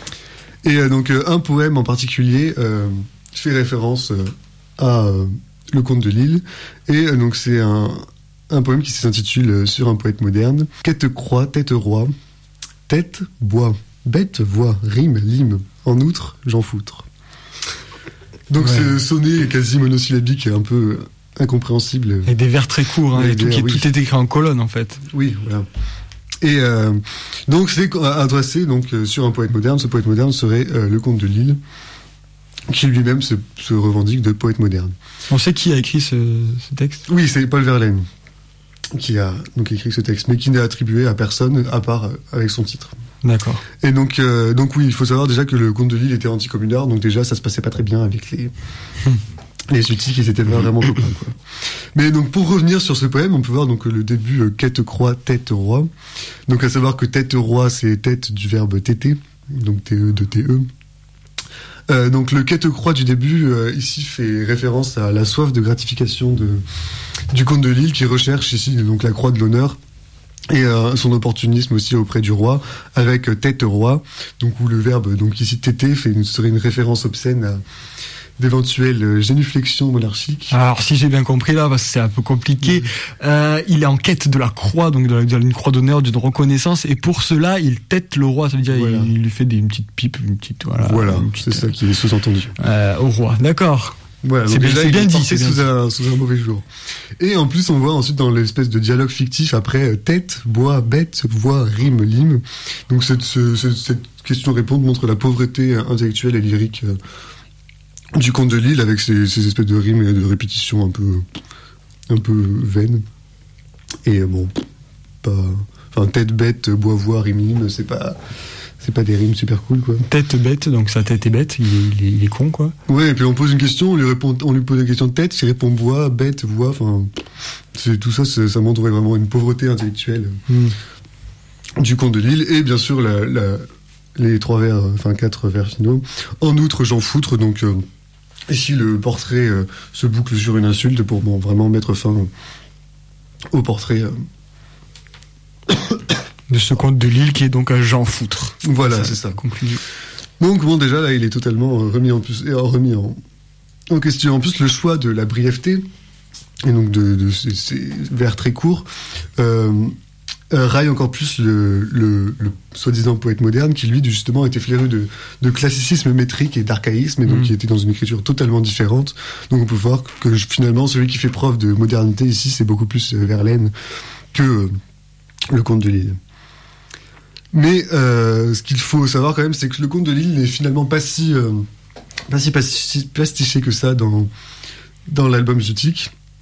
Et euh, donc euh, un poème en particulier euh, fait référence euh, à euh, le comte de Lille, et euh, donc c'est un, un poème qui s'intitule euh, Sur un poète moderne. Quête croix, tête roi, tête bois, bête voix, rime, lime, en outre j'en foutre. Donc ouais. C'est sonné quasi monosyllabique et un peu incompréhensible. Et des vers très courts, hein, et, et tout, vers, qui, oui. tout est écrit en colonne en fait. Oui, voilà. Et euh, donc c'est adressé donc euh, sur un poète moderne. Ce poète moderne serait euh, le comte de Lille, qui lui-même se, se revendique de poète moderne. On sait qui a écrit ce, ce texte ? Oui, c'est Paul Verlaine qui a donc écrit ce texte, mais qui n'est attribué à personne à part euh, avec son titre. D'accord. Et donc, euh, donc oui, il faut savoir déjà que le comte de Lille était anticommunard, donc déjà ça se passait pas très bien avec les hum. les outils qui étaient vraiment copains, quoi. Mais donc pour revenir sur ce poème, on peut voir donc le début euh, quête croix, tête roi. Donc à savoir que tête roi, c'est tête du verbe téter, donc T E de T E. Euh, donc le quête croix du début euh, ici fait référence à la soif de gratification de du comte de Lille qui recherche ici donc la croix de l'honneur. Et euh, son opportunisme aussi auprès du roi, avec euh, tête roi, donc où le verbe donc ici téter fait une, serait une référence obscène à d'éventuelles génuflexions monarchiques. Alors si j'ai bien compris là, parce que c'est un peu compliqué, mmh. euh, il est en quête de la croix, donc de, la, de une croix d'honneur, d'une reconnaissance, et pour cela il tête le roi, ça veut dire voilà. il, il lui fait des, une petite pipe, une petite voilà. Voilà, une petite, c'est ça qui est sous-entendu. Euh, au roi, d'accord. Voilà, c'est, bien, déjà, c'est bien dit, c'est sous un, sous un mauvais jour. Et en plus, on voit ensuite dans l'espèce de dialogue fictif après tête, bois, bête, voix, rime, lime. Donc cette, ce, cette question-réponse montre la pauvreté intellectuelle et lyrique euh, du comte de Lille avec ces, ces espèces de rimes et de répétitions un peu, un peu vaines. Et bon, pas, enfin tête, bête, bois, voix, rime, lime, c'est pas. C'est pas des rimes super cool, quoi. Tête bête, donc sa tête est bête, il est, il est, il est con, quoi. Ouais, et puis on pose une question, on lui, répond, on lui pose une question de tête, il répond bois, bête, voix, enfin... C'est, tout ça, c'est, ça montre vraiment une pauvreté intellectuelle mm. du comte de Lille, et bien sûr, la, la, les trois vers, enfin quatre vers finaux. En outre, j'en foutre, donc... Euh, ici, le portrait euh, se boucle sur une insulte pour bon, vraiment mettre fin au portrait... Euh, de ce comte de Lille qui est donc à Jean Foutre. Voilà, ça, c'est ça. Conclusion. Donc bon, déjà là, il est totalement remis en plus, remis en, en question. En plus, le choix de la brièveté et donc de, de ces, ces vers très courts euh, euh, raille encore plus le, le, le soi-disant poète moderne qui lui justement était fléru de, de classicisme métrique et d'archaïsme et donc mmh. qui était dans une écriture totalement différente. Donc on peut voir que finalement celui qui fait preuve de modernité ici, c'est beaucoup plus Verlaine que euh, le comte de Lille. Mais euh, ce qu'il faut savoir quand même, c'est que le comte de Lille n'est finalement pas si euh, pas si pastiché que ça dans dans l'album Zutique.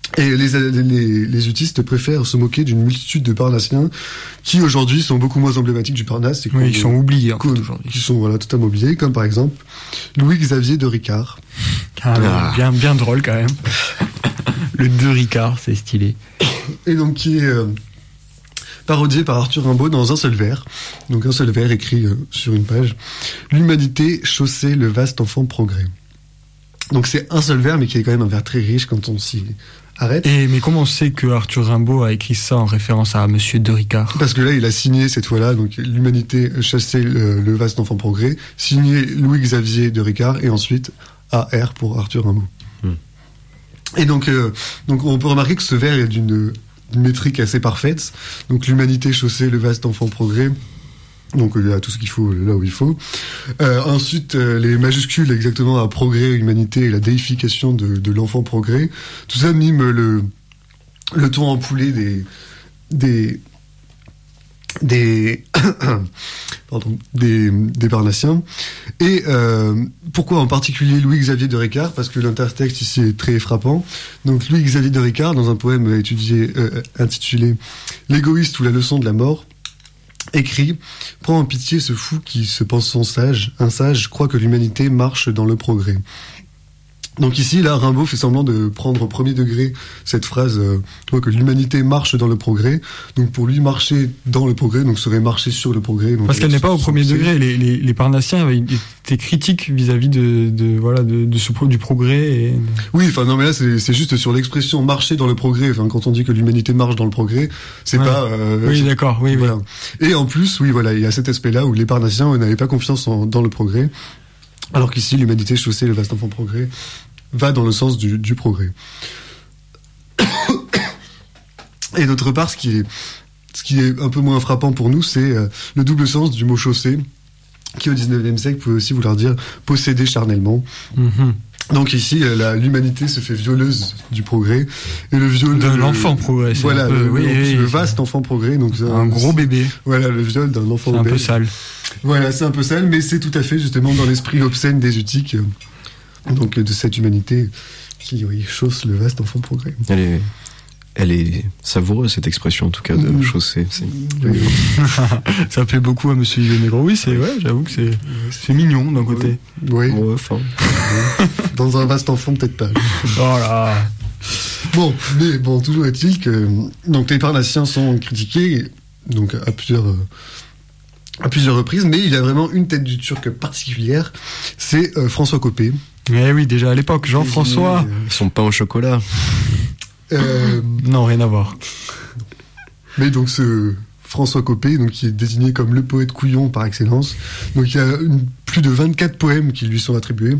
Et les, les, les utistes préfèrent se moquer d'une multitude de Parnassiens qui aujourd'hui sont beaucoup moins emblématiques du Parnasse. Et oui, ils sont oubliés en fait, aujourd'hui. Qui sont voilà, totalement oubliés, comme par exemple Louis-Xavier de Ricard. Ah, ah. Bien, bien drôle quand même. Le de Ricard, c'est stylé. Et donc qui est euh, parodié par Arthur Rimbaud dans un seul vers. Donc un seul vers écrit euh, sur une page. L'humanité chaussait le vaste enfant progrès. Donc c'est un seul vers, mais qui est quand même un vers très riche quand on s'y arrête. Et mais comment on sait que Arthur Rimbaud a écrit ça en référence à Monsieur de Ricard? Parce que là, il a signé cette fois-là, donc l'humanité chassait le, le vaste enfant progrès, signé Louis-Xavier de Ricard, et ensuite A R pour Arthur Rimbaud. Hmm. Et donc, euh, donc on peut remarquer que ce vers est d'une, d'une métrique assez parfaite. Donc l'humanité chaussait le vaste enfant progrès. Donc il y a tout ce qu'il faut là où il faut. Euh, ensuite, euh, les majuscules exactement à progrès, humanité et la déification de, de l'enfant progrès. Tout ça mime le, le ton ampoulé des des des pardon des, des Parnassiens. Et euh, pourquoi en particulier Louis-Xavier de Ricard? Parce que l'intertexte ici est très frappant. Donc Louis-Xavier de Ricard, dans un poème étudié euh, intitulé L'égoïste ou la leçon de la mort, écrit « Prends en pitié ce fou qui se pense sans sage. Un sage croit que l'humanité marche dans le progrès. » Donc ici, là, Rimbaud fait semblant de prendre au premier degré cette phrase euh, « que l'humanité marche dans le progrès ». Donc pour lui, marcher dans le progrès, donc serait marcher sur le progrès. Donc parce qu'elle n'est pas au premier degré. Les, les, les Parnassiens étaient critiques vis-à-vis de, de voilà de, de ce du progrès. Et... Oui, enfin non, mais là c'est, c'est juste sur l'expression marcher dans le progrès. Enfin, quand on dit que l'humanité marche dans le progrès, c'est ouais. pas. Euh, oui, c'est, d'accord. Oui, voilà. oui. Et en plus, oui, voilà, il y a cet aspect-là où les Parnassiens n'avaient pas confiance en, dans le progrès, alors qu'ici l'humanité chaussée le vaste enfant progrès va dans le sens du, du progrès. Et d'autre part, ce qui est, ce qui est un peu moins frappant pour nous, c'est euh, le double sens du mot chaussée, qui au dix-neuvième siècle peut aussi vouloir dire posséder charnellement. Mm-hmm. Donc ici, la, l'humanité se fait violeuse du progrès, et le viol de l'enfant progrès. C'est voilà, un peu, le, oui, le, oui, le vaste enfant progrès. Donc un, un gros bébé. Voilà, le viol d'un enfant. C'est un peu sale. Voilà, c'est un peu sale, mais c'est tout à fait justement dans l'esprit obscène des utiques. Donc de cette humanité qui oui, chausse le vaste enfant progrès. Elle est, elle est savoureuse cette expression en tout cas de mmh. chausser. C'est... Oui. Ça plaît beaucoup à Monsieur Yves Negro. Oui, c'est ouais, j'avoue que c'est c'est mignon d'un côté. Oui. Ouais, enfin. Dans un vaste enfant peut-être pas. Voilà. Bon, mais bon, toujours est-il que donc les Parnassiens sont critiqués donc à plusieurs. Euh, à plusieurs reprises, mais il a vraiment une tête du Turc particulière, c'est euh, François Coppée. Eh oui, déjà à l'époque, Jean-François. Euh, Son pain au chocolat. Euh, non, rien à voir. Mais donc ce François Coppée, donc qui est désigné comme le poète couillon par excellence, donc il y a une, plus de vingt-quatre poèmes qui lui sont attribués.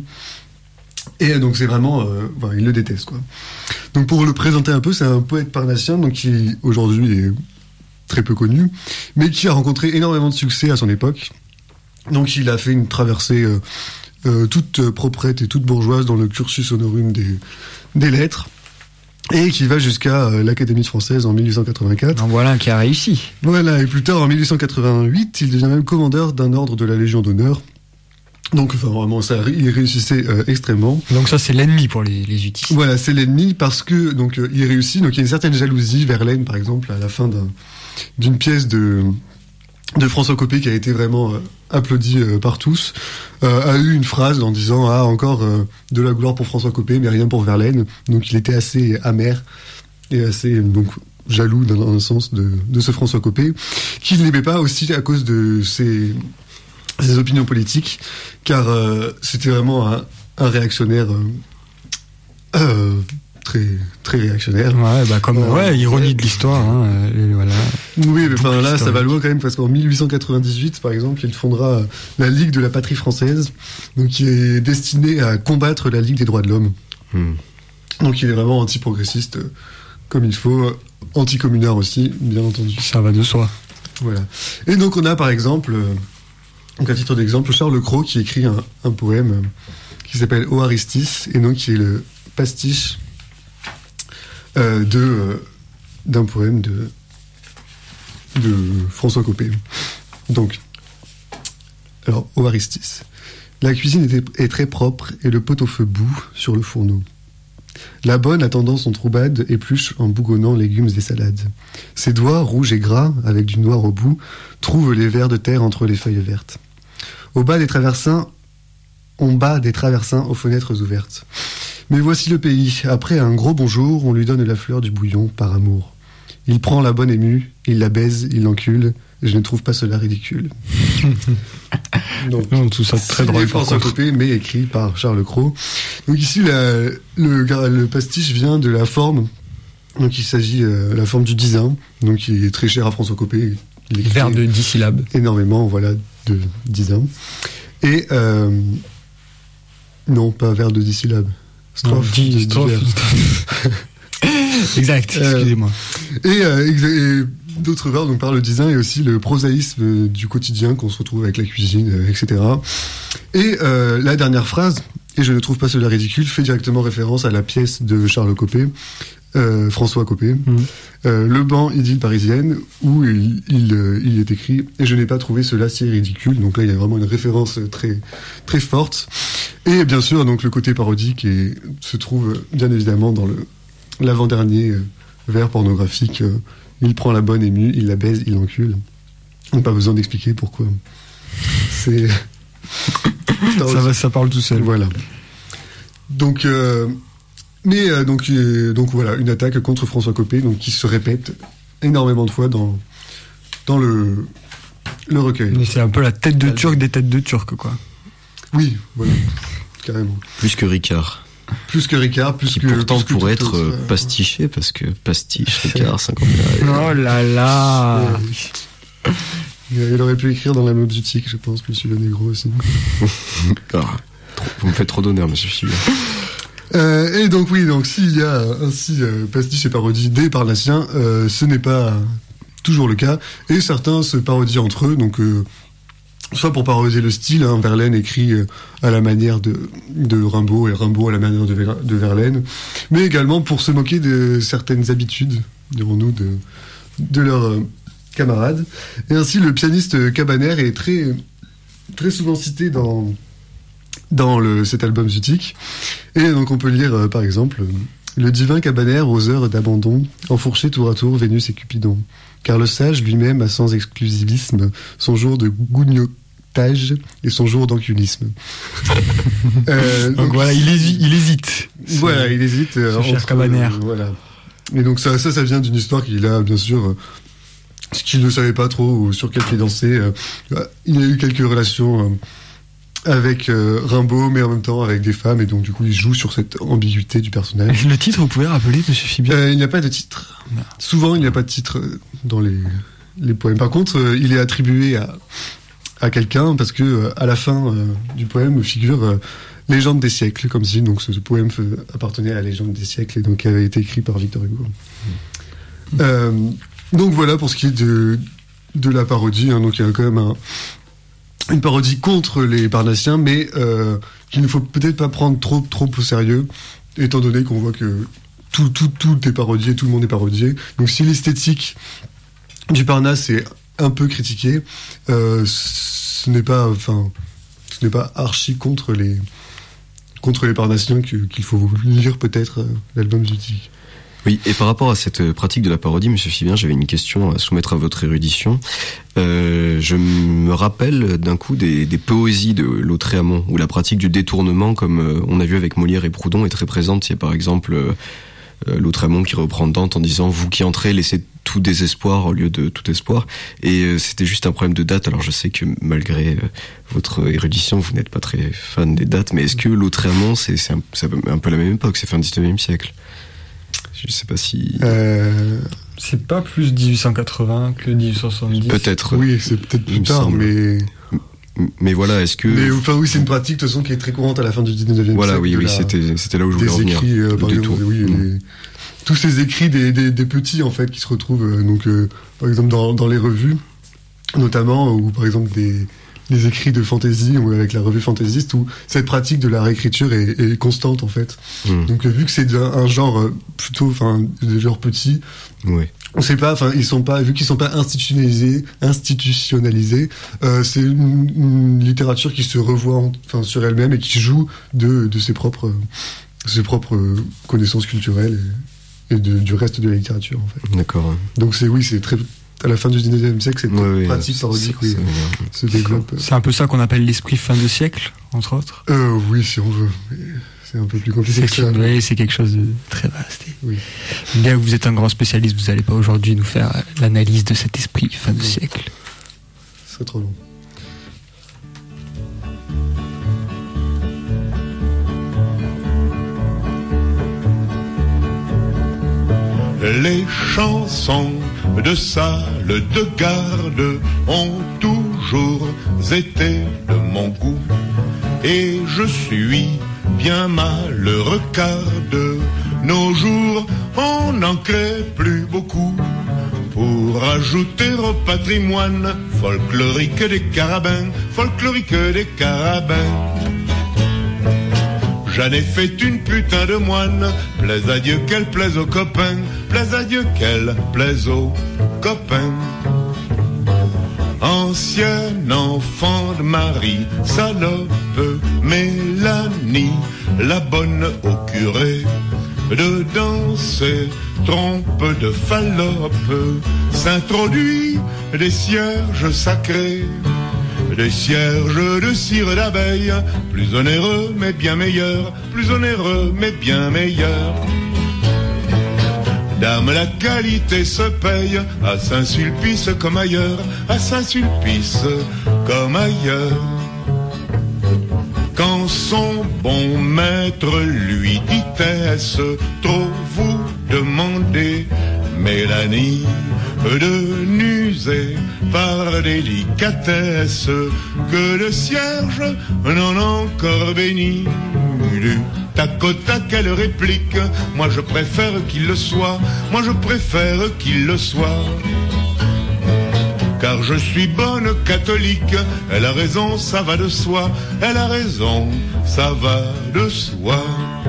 Et donc c'est vraiment, euh, enfin, il le déteste quoi. Donc pour le présenter un peu, c'est un poète parnassien, donc qui aujourd'hui est très peu connu, mais qui a rencontré énormément de succès à son époque. Donc il a fait une traversée euh, euh, toute proprette et toute bourgeoise dans le cursus honorum des, des lettres, et qui va jusqu'à euh, l'Académie française en dix-huit cent quatre-vingt-quatre. En voilà qui a réussi. Voilà, et plus tard, en dix-huit cent quatre-vingt-huit, il devient même commandeur d'un ordre de la Légion d'honneur. Donc, enfin, vraiment, ça, il réussissait euh, extrêmement. Donc ça, c'est l'ennemi pour les, les utistes. Voilà, c'est l'ennemi parce que, donc, euh, il réussit. Donc, il y a une certaine jalousie. Verlaine, par exemple, à la fin d'un, d'une pièce de, de François Coppée qui a été vraiment euh, applaudie euh, par tous, euh, a eu une phrase en disant « Ah, encore euh, de la gloire pour François Coppée, mais rien pour Verlaine ». Donc, il était assez amer et assez, donc, jaloux, dans un sens, de, de ce François Coppée, qu'il n'aimait pas aussi à cause de ses... ses opinions politiques, car euh, c'était vraiment un, un réactionnaire euh, euh, très très réactionnaire. Ouais, bah comme euh, ouais, ironie de l'histoire. Hein, et voilà. Oui, mais enfin là, ça va loin quand même parce qu'en dix-huit cent quatre-vingt-dix-huit, par exemple, il fondera la Ligue de la Patrie française, donc qui est destinée à combattre la Ligue des droits de l'homme. Hmm. Donc il est vraiment anti-progressiste, euh, comme il faut, euh, anti-communard aussi, bien entendu. Ça va de soi. Voilà. Et donc on a par exemple. Euh, Donc à titre d'exemple, Charles Cros qui écrit un, un poème qui s'appelle O Aristis, et donc qui est le pastiche euh, de, euh, d'un poème de, de François Coppée. Donc, alors, O Aristis. La cuisine est, est très propre et le pot-au-feu bout sur le fourneau. La bonne, attendant son troubade, épluche en bougonnant légumes et salades. Ses doigts, rouges et gras, avec du noir au bout, trouvent les vers de terre entre les feuilles vertes. Au bas des traversins, on bat des traversins aux fenêtres ouvertes. Mais voici le pays. Après un gros bonjour, on lui donne la fleur du bouillon par amour. Il prend la bonne émue, il la baise, il l'encule. Je ne trouve pas cela ridicule. Donc, non, tout ça très drôle. François Copé, mais écrit par Charles Cros. Donc ici, la, le, le pastiche vient de la forme. Donc il s'agit de euh, la forme du dizain, donc qui est très cher à François Copé. Vers de dix syllabes. Énormément, voilà, de dizain. Et euh, non, pas vers de dix syllabes. Strophe. Non, dix, strophe. Exact, excusez-moi. Euh, et, euh, et d'autre part, donc par le design et aussi le prosaïsme du quotidien qu'on se retrouve avec la cuisine, euh, et cetera. Et euh, la dernière phrase, et je ne trouve pas cela ridicule, fait directement référence à la pièce de Charles Copé, euh, François Copé, mmh. euh, Le banc idylle parisienne, où il, il, euh, il est écrit « Et je n'ai pas trouvé cela si ridicule ». Donc là, il y a vraiment une référence très, très forte. Et bien sûr, donc le côté parodique et, se trouve bien évidemment dans le l'avant-dernier euh, vers pornographique. Euh, il prend la bonne émue, il la baise, il l'encule. On n'a pas besoin d'expliquer pourquoi. C'est... ça, va, ça parle tout seul. Voilà. Donc, euh, mais euh, donc, euh, donc voilà, une attaque contre François Copé, donc qui se répète énormément de fois dans dans le le recueil. Mais c'est un peu la tête de Turc des têtes de Turc, quoi. Oui, voilà, carrément. Plus que Ricard. Plus que Ricard, plus qui que... pourtant plus pourrait que être autre, euh, pastiché, parce que pastiche, Ricard, cinquante mille. Oh là là. Il aurait pu écrire dans la mode boutique, je pense, Monsieur le Négro aussi. Ah, trop, vous me faites trop d'honneur, monsieur Philippe. Euh, et donc oui, donc s'il y a ainsi euh, pastiche et parodie des Parnassiens, euh, ce n'est pas toujours le cas, et certains se parodient entre eux, donc euh, soit pour parodier le style, hein, Verlaine écrit euh, à la manière de, de Rimbaud et Rimbaud à la manière de, Ver, de Verlaine, mais également pour se moquer de certaines habitudes, dirons-nous, de, de leurs euh, camarades. Et ainsi, le pianiste Cabaner est très, très souvent cité dans, dans le, cet album Zutique. Et donc on peut lire, euh, par exemple, le divin Cabaner aux heures d'abandon, enfourché tour à tour Vénus et Cupidon. Car le sage lui-même a sans exclusivisme son jour de gougnotage et son jour d'enculisme. euh, donc, donc voilà, il hésite. Il hésite. Voilà, il hésite. Ce cher Cabaner. Euh, voilà. Et donc ça, ça, ça vient d'une histoire qu'il a, bien sûr, euh, ce qu'il ne savait pas trop ou sur quel pied danser. Euh, il a eu quelques relations euh, avec euh, Rimbaud, mais en même temps avec des femmes, et donc du coup il joue sur cette ambiguïté du personnage. Le titre, vous pouvez rappeler, monsieur Fibien? euh, Il n'y a pas de titre. Non. Souvent, il n'y a pas de titre dans les, les poèmes. Par contre, euh, il est attribué à, à quelqu'un, parce que euh, à la fin euh, du poème figure euh, Légende des siècles, comme si donc ce, ce poème appartenait à la légende des siècles, et donc avait été écrit par Victor Hugo. Mmh. Euh, donc voilà pour ce qui est de, de la parodie, hein. Donc il y a quand même un, une parodie contre les Parnassiens, mais euh, qu'il ne faut peut-être pas prendre trop, trop au sérieux, étant donné qu'on voit que tout, tout, tout est parodié, tout le monde est parodié. Donc si l'esthétique du Parnasse est un peu critiquée, euh, ce n'est pas, enfin, ce n'est pas archi contre les, contre les Parnassiens que, qu'il faut lire peut-être euh, l'album Zutique. Oui, et par rapport à cette pratique de la parodie, monsieur Fibien, j'avais une question à soumettre à votre érudition. Euh, je me rappelle d'un coup des, des poésies de Lautréamont, où la pratique du détournement, comme euh, on a vu avec Molière et Proudhon, est très présente. Il y a par exemple euh, Lautréamont qui reprend Dante en disant « Vous qui entrez, laissez tout désespoir au lieu de tout espoir ». Et euh, c'était juste un problème de date. Alors je sais que malgré euh, votre érudition, vous n'êtes pas très fan des dates, mais est-ce que Lautréamont, c'est, c'est, un, c'est un peu la même époque, c'est fin dix-neuvième siècle? Je sais pas si... Euh... C'est pas plus dix-huit cent quatre-vingts que dix-huit cent soixante-dix. Peut-être. Oui, c'est peut-être plus tard, semble. mais... Mais voilà, est-ce que... Mais enfin oui, c'est une pratique de toute façon qui est très courante à la fin du dix-neuvième voilà, siècle. Oui, oui, la... c'était, c'était là où je voulais des revenir. Écrits, euh, par le exemple, oui, mmh. les... tous ces écrits des, des, des petits, en fait, qui se retrouvent, euh, donc, euh, par exemple, dans, dans les revues, notamment, ou par exemple des... les écrits de fantasy ou avec la revue fantaisiste où cette pratique de la réécriture est, est constante en fait. Mmh. Donc vu que c'est un, un genre plutôt, enfin, des genres petits, ouais. On sait pas, enfin ils sont pas, vu qu'ils sont pas institutionnalisés, institutionnalisés, euh, c'est une, une littérature qui se revoit, enfin sur elle-même et qui joue de de ses propres ses propres connaissances culturelles et, et de, du reste de la littérature, en fait. D'accord. Donc c'est, oui, c'est très, à la fin du dix-neuvième siècle, cette ouais, pratique ouais, parodique, oui, se développe. C'est un peu ça qu'on appelle l'esprit fin de siècle, entre autres. Euh, oui, si on veut. Mais c'est un peu plus compliqué que ça. Oui, c'est quelque chose de très vaste. Oui. Bien que vous êtes un grand spécialiste, vous n'allez pas aujourd'hui nous faire l'analyse de cet esprit fin de siècle. Ce serait trop long. Les chansons de salle de garde ont toujours été de mon goût, et je suis bien malheureux car de nos jours on n'en crée plus beaucoup. Pour ajouter au patrimoine folklorique des carabins, folklorique des carabins, j'en ai fait une putain de moine, plaise à Dieu qu'elle plaise aux copains, plaise à Dieu qu'elle plaise aux copains. Ancien enfant de Marie, salope, Mélanie, la bonne au curé, de danser, trompe de fallope, s'introduit des cierges sacrés, des cierges de cire d'abeille, plus onéreux mais bien meilleur, plus onéreux mais bien meilleur. Dame, la qualité se paye à Saint-Sulpice comme ailleurs, à Saint-Sulpice comme ailleurs. Quand son bon maître lui dit est-ce trop vous demander, Mélanie, de n'user par délicatesse que le cierge n'en a encore béni. Du tac au tac elle réplique, moi je préfère qu'il le soit, moi je préfère qu'il le soit. Car je suis bonne catholique, elle a raison, ça va de soi, elle a raison, ça va de soi.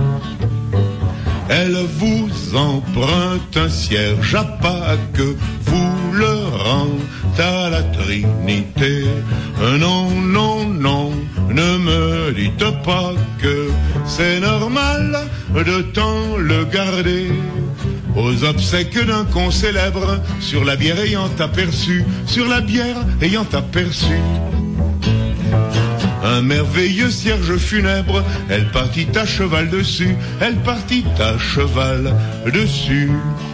Elle vous emprunte un cierge à Pâques, vous le rend à la Trinité. Non, non, non, ne me dites pas que c'est normal de tant le garder. Aux obsèques d'un con célèbre, sur la bière ayant aperçu, sur la bière ayant aperçu un merveilleux cierge funèbre, elle partit à cheval dessus, elle partit à cheval dessus.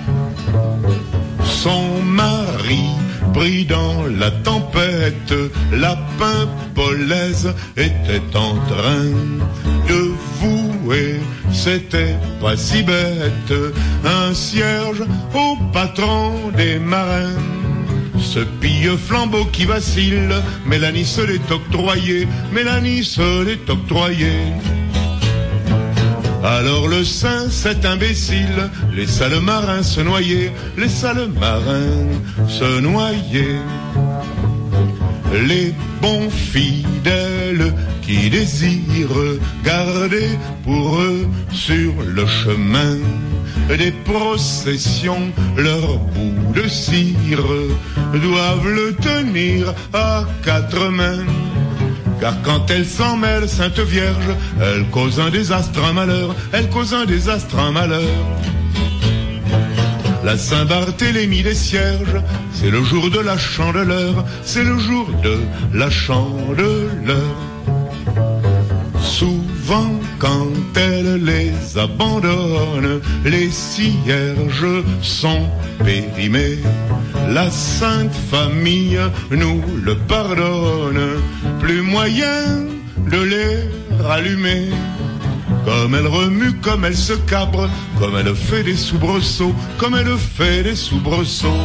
Son mari pris dans la tempête, la pimpolaise était en train de vouer, c'était pas si bête, un cierge au patron des marins. Ce pieux flambeau qui vacille, Mélanie se l'est octroyé, Mélanie se l'est octroyé. Alors le saint, cet imbécile, laissa le marin se noyer, laissa le marin se noyer. Les bons fidèles qui désirent garder pour eux sur le chemin des processions, leur bout de cire, doivent le tenir à quatre mains. Car quand elle s'en mêle, Sainte Vierge, elle cause un désastre, un malheur, elle cause un désastre, un malheur. La Saint-Barthélemy des cierges, c'est le jour de la chandeleur, c'est le jour de la chandeleur. Souvent quand elle les abandonne, les cierges sont périmés. La Sainte Famille nous le pardonne, plus moyen de les rallumer. Comme elle remue, comme elle se cabre, comme elle fait des soubresauts, comme elle fait des soubresauts.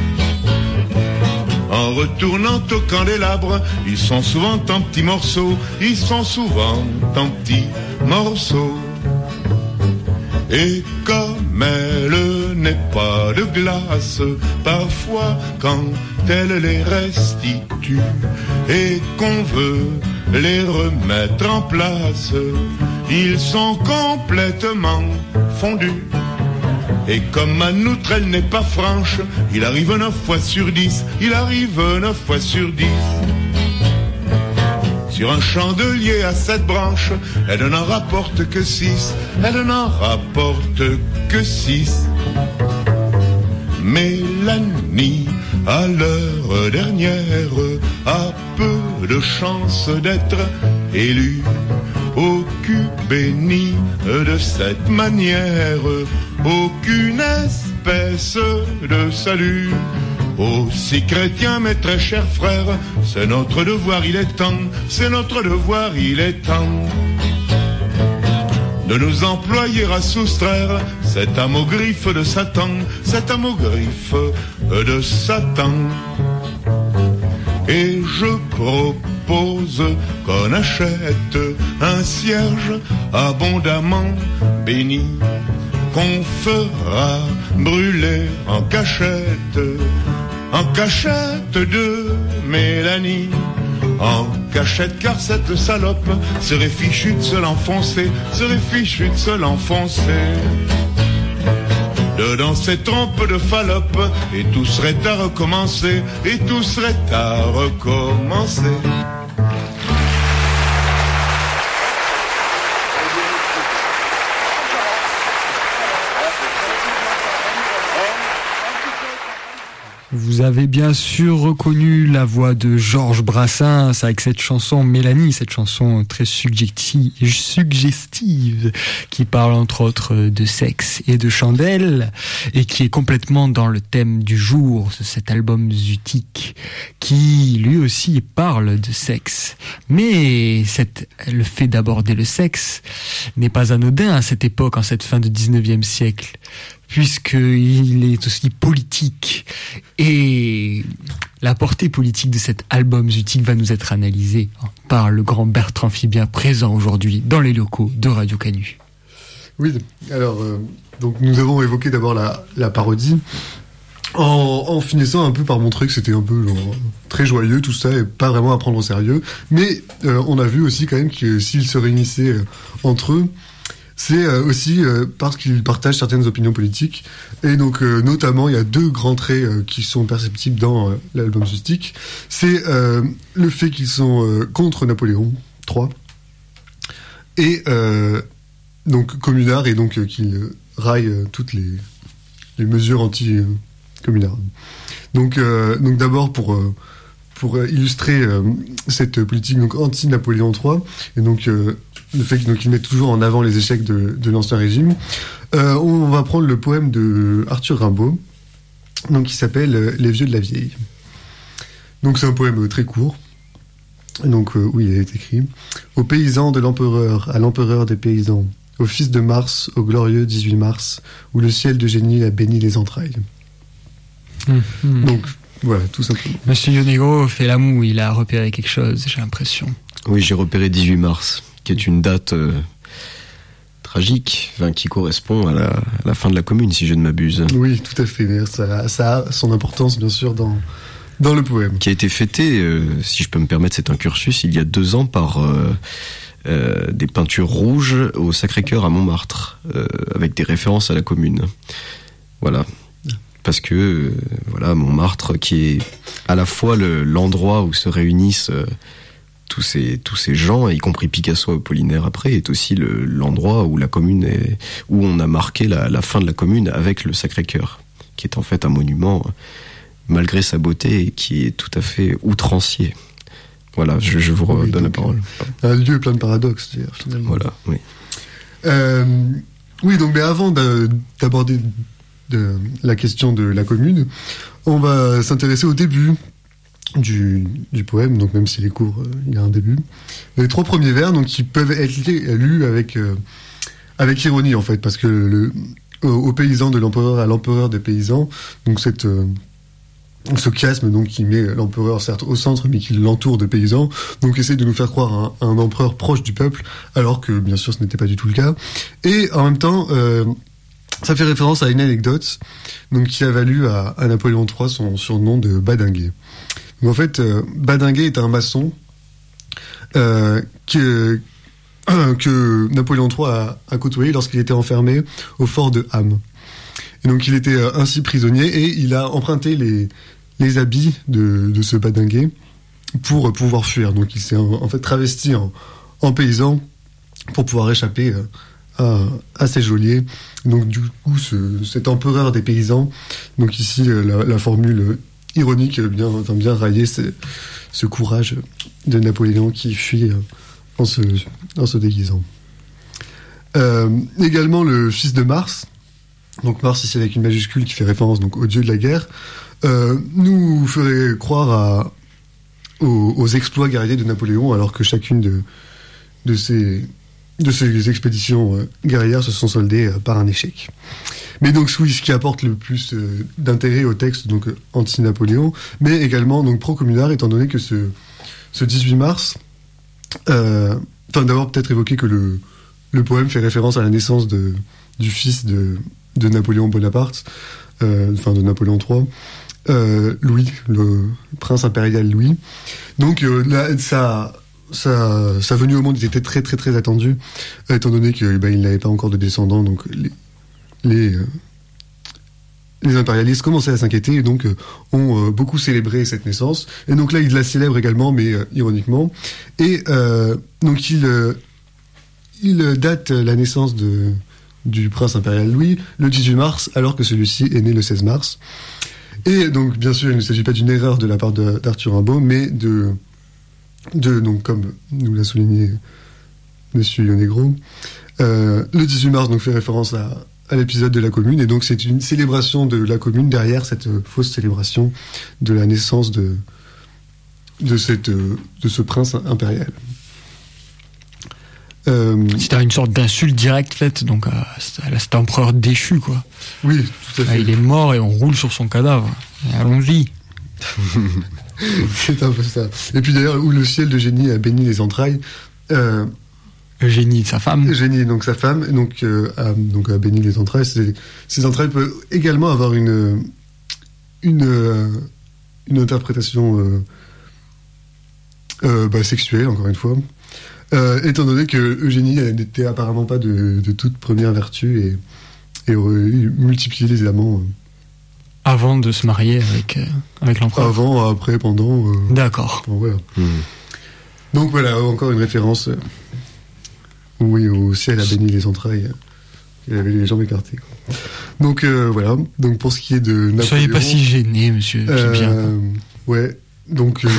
En retournant au candélabre, ils sont souvent en petits morceaux, ils sont souvent en petits morceaux. Et comme elle n'est pas de glace, parfois quand elle les restitue et qu'on veut les remettre en place, ils sont complètement fondus. Et comme à outre elle n'est pas franche, il arrive neuf fois sur dix, il arrive neuf fois sur dix. sur un chandelier à sept branches. Elle n'en rapporte que six, elle n'en rapporte que six. Mélanie, à l'heure dernière, a peu de chance d'être élue au cul béni de cette manière, aucune espèce de salut. Aussi chrétien, mes très chers frères, c'est notre devoir, il est temps, c'est notre devoir, il est temps de nous employer à soustraire cet amogriffe de Satan, cet amogriffe de Satan. Et je propose qu'on achète un cierge abondamment béni, qu'on fera brûler en cachette, en cachette de Mélanie. En cachette, car cette salope serait fichue de se l'enfoncer, serait fichue de se l'enfoncer dedans ces trompes de Fallope, et tout serait à recommencer, et tout serait à recommencer. Vous avez bien sûr reconnu la voix de Georges Brassens avec cette chanson Mélanie, cette chanson très suggestive, suggestive qui parle entre autres de sexe et de chandelle et qui est complètement dans le thème du jour de cet album Zutik qui lui aussi parle de sexe. Mais cette, le fait d'aborder le sexe n'est pas anodin à cette époque, en cette fin du dix-neuvième siècle, puisqu'il est aussi politique. Et la portée politique de cet album Zutik va nous être analysée par le grand Bertrand Fibien, présent aujourd'hui dans les locaux de Radio Canu. Oui, alors, euh, donc nous avons évoqué d'abord la, la parodie, en, en finissant un peu par montrer que c'était un peu genre, très joyeux tout ça, et pas vraiment à prendre au sérieux. Mais euh, on a vu aussi quand même que s'ils se réunissaient euh, entre eux, c'est euh, aussi euh, parce qu'ils partagent certaines opinions politiques. Et donc, euh, notamment, il y a deux grands traits euh, qui sont perceptibles dans euh, l'album Zutik. C'est euh, le fait qu'ils sont euh, contre Napoléon trois, et euh, donc communards, et donc euh, qu'ils raillent euh, toutes les, les mesures anti-communards. Donc, euh, donc d'abord, pour... Euh, pour illustrer euh, cette politique donc anti-Napoléon trois, et donc euh, le fait qu'ils mettent toujours en avant les échecs de, de l'ancien régime, euh, on va prendre le poème de Arthur Rimbaud, donc qui s'appelle « Les vieux de la vieille ». Donc c'est un poème très court, donc euh, où il est écrit « Aux paysans de l'empereur, à l'empereur des paysans, au fils de Mars, au glorieux dix-huit mars, où le ciel de génie a béni les entrailles. Mmh. » Donc voilà, tout simplement. Monsieur Yonegro fait la moue, il a repéré quelque chose, j'ai l'impression. Oui, j'ai repéré dix-huit mars, qui est une date euh, tragique, enfin, qui correspond à la, à la fin de la Commune, si je ne m'abuse. Oui, tout à fait. Ça, ça a son importance, bien sûr, dans, dans le poème. Qui a été fêté, euh, si je peux me permettre cet incursus, il y a deux ans par euh, euh, des peintures rouges au Sacré-Cœur à Montmartre, euh, avec des références à la Commune. Voilà. Parce que, euh, voilà, Montmartre, qui est à la fois le, l'endroit où se réunissent euh, tous ces tous ces gens, y compris Picasso et Apollinaire après, est aussi le, l'endroit où la commune est, où on a marqué la, la fin de la commune avec le Sacré-Cœur, qui est en fait un monument, malgré sa beauté, qui est tout à fait outrancier. Voilà, je, je vous redonne oui, la parole. Un lieu plein de paradoxes, d'ailleurs, finalement. Voilà, oui. Euh, oui, donc, mais avant de, d'aborder de la question de la commune, on va s'intéresser au début du, du poème, donc même s'il est court, euh, il y a un début. Les trois premiers vers, donc, qui peuvent être lus avec, euh, avec ironie, en fait, parce que le, aux paysans de l'empereur à l'empereur des paysans, donc cette, euh, ce chiasme donc, qui met l'empereur, certes, au centre, mais qui l'entoure de paysans, donc essaie de nous faire croire à un, à un empereur proche du peuple, alors que, bien sûr, ce n'était pas du tout le cas. Et, en même temps, euh, ça fait référence à une anecdote donc, qui a valu à, à Napoléon trois son surnom de Badinguet. Donc, en fait, euh, Badinguet est un maçon euh, que, euh, que Napoléon trois a, a côtoyé lorsqu'il était enfermé au fort de Ham. Et donc il était euh, ainsi prisonnier et il a emprunté les, les habits de, de ce Badinguet pour pouvoir fuir. Donc il s'est en, en fait travesti en, en paysan pour pouvoir échapper à, à ces geôliers. Donc du coup, ce, cet empereur des paysans, donc ici la, la formule ironique bien, enfin, bien railler ce, ce courage de Napoléon qui fuit en se, en se déguisant. Euh, également le fils de Mars, donc Mars ici avec une majuscule qui fait référence donc au dieu de la guerre, euh, nous ferait croire à, aux, aux exploits guerriers de Napoléon, alors que chacune de, de ces de ces expéditions euh, guerrières se sont soldées euh, par un échec. Mais donc oui, ce qui apporte le plus euh, d'intérêt au texte, donc euh, anti-Napoléon, mais également donc pro-communard, étant donné que ce, ce dix-huit mars, euh, enfin d'abord peut-être évoquer que le, le poème fait référence à la naissance de, du fils de, de Napoléon Bonaparte, euh, enfin de Napoléon trois, euh, Louis, le prince impérial Louis. Donc euh, là, ça... Sa, sa venue au monde était très très très attendue, étant donné qu'il ben, n'avait pas encore de descendants, donc les, les, euh, les impérialistes commençaient à s'inquiéter et donc euh, ont euh, beaucoup célébré cette naissance. Et donc là, ils la célèbrent également, mais euh, ironiquement. Et euh, donc il, euh, il date la naissance de, du prince impérial Louis le dix-huit mars, alors que celui-ci est né le seize mars. Et donc bien sûr, il ne s'agit pas d'une erreur de la part de, d'Arthur Rimbaud, mais de De, donc, comme nous l'a souligné Monsieur Ionegro, euh, le dix-huit mars donc, fait référence à, à l'épisode de la Commune, et donc c'est une célébration de la Commune derrière cette euh, fausse célébration de la naissance de, de, cette, euh, de ce prince impérial. Euh, C'était une sorte d'insulte directe faite donc à, à cet empereur déchu, quoi. Oui, tout à fait. Ah, il est mort et on roule sur son cadavre. Allons-y. C'est un peu ça. Et puis d'ailleurs, où le ciel de Génie a béni les entrailles. Euh, Génie, sa femme. Génie, donc sa femme, donc, euh, a, donc a béni les entrailles. Ces, ces entrailles peuvent également avoir une, une, euh, une interprétation euh, euh, bah, sexuelle, encore une fois. Euh, étant donné que Eugénie n'était apparemment pas de, de toute première vertu et, et aurait multiplié les amants. Euh, Avant de se marier avec, euh, avec l'empereur. Avant, après, pendant. Euh, D'accord. Bon, voilà. Mmh. Donc voilà, encore une référence. Euh, oui, au ciel a béni les entrailles. Il avait les jambes écartées. Quoi. Donc euh, voilà. Donc pour ce qui est de Napoléon. Ne soyez pas si gêné, monsieur. Euh, bien. Ouais. Donc. Euh,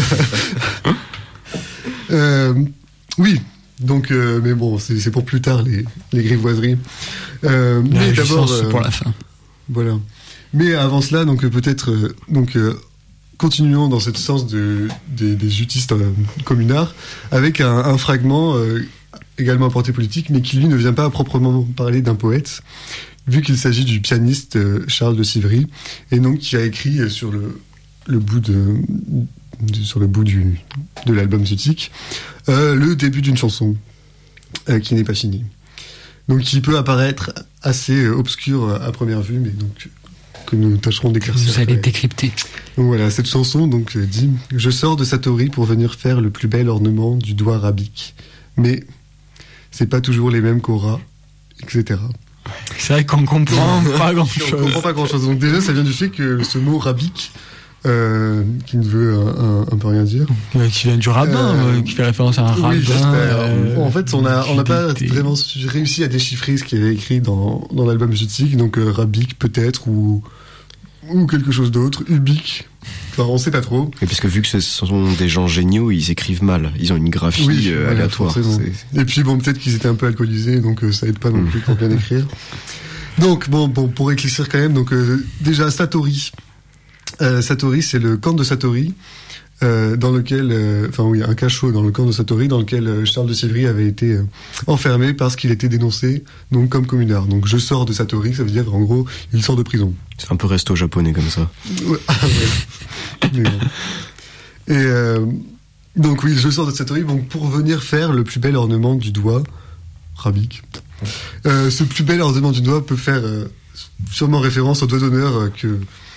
euh, oui. Donc, euh, mais bon, c'est, c'est pour plus tard les, les grivoiseries. Euh, la mais d'abord. Euh, pour la fin. Voilà. Mais avant cela, donc peut-être, euh, donc euh, continuons dans ce sens de, de des jutistes euh, communards avec un, un fragment euh, également à portée politique, mais qui lui ne vient pas à proprement parler d'un poète, vu qu'il s'agit du pianiste euh, Charles de Sivry, et donc qui a écrit euh, sur le le bout de, de sur le bout du de l'album Zutik euh, le début d'une chanson euh, qui n'est pas finie. Donc qui peut apparaître assez euh, obscur à première vue, mais donc que nous tâcherons d'éclaircir. Vous allez décrypter. Donc voilà, cette chanson donc dit « Je sors de Satori pour venir faire le plus bel ornement du doigt arabique. Mais c'est pas toujours les mêmes qu'Aura, et cetera » C'est vrai qu'on comprend pas grand-chose. On comprend pas grand-chose. Donc déjà, ça vient du fait que ce mot rabique, euh, qui ne veut un, un, un peu rien dire. Euh, qui vient du rabbin, euh, euh, qui fait référence à un oui, rabbin. Euh, en fait, on a on n'a pas vraiment réussi à déchiffrer ce qu'il y avait écrit dans, dans l'album Zutik. Donc euh, rabique peut-être, ou... ou quelque chose d'autre, ubique. Enfin, on sait pas trop. Et parce que vu que ce sont des gens géniaux, ils écrivent mal. Ils ont une graphie oui, euh, voilà, aléatoire. Et puis bon, peut-être qu'ils étaient un peu alcoolisés, donc euh, ça aide pas non plus pour bien écrire. Donc bon, bon, pour éclaircir quand même, donc euh, déjà Satori. Euh, Satori, c'est le camp de Satori, euh, dans lequel, euh, enfin oui, un cachot dans le camp de Satori, dans lequel euh, Charles de Sivry avait été euh, enfermé parce qu'il était dénoncé, donc comme communard. Donc je sors de Satori, ça veut dire en gros, il sort de prison. C'est un peu resto japonais comme ça. Ouais, ah, ouais. Mais bon. Et euh, donc oui, je sors de Satori, donc pour venir faire le plus bel ornement du doigt arabique. Euh, ce plus bel ornement du doigt peut faire euh, sûrement référence au doigt d'honneur euh, que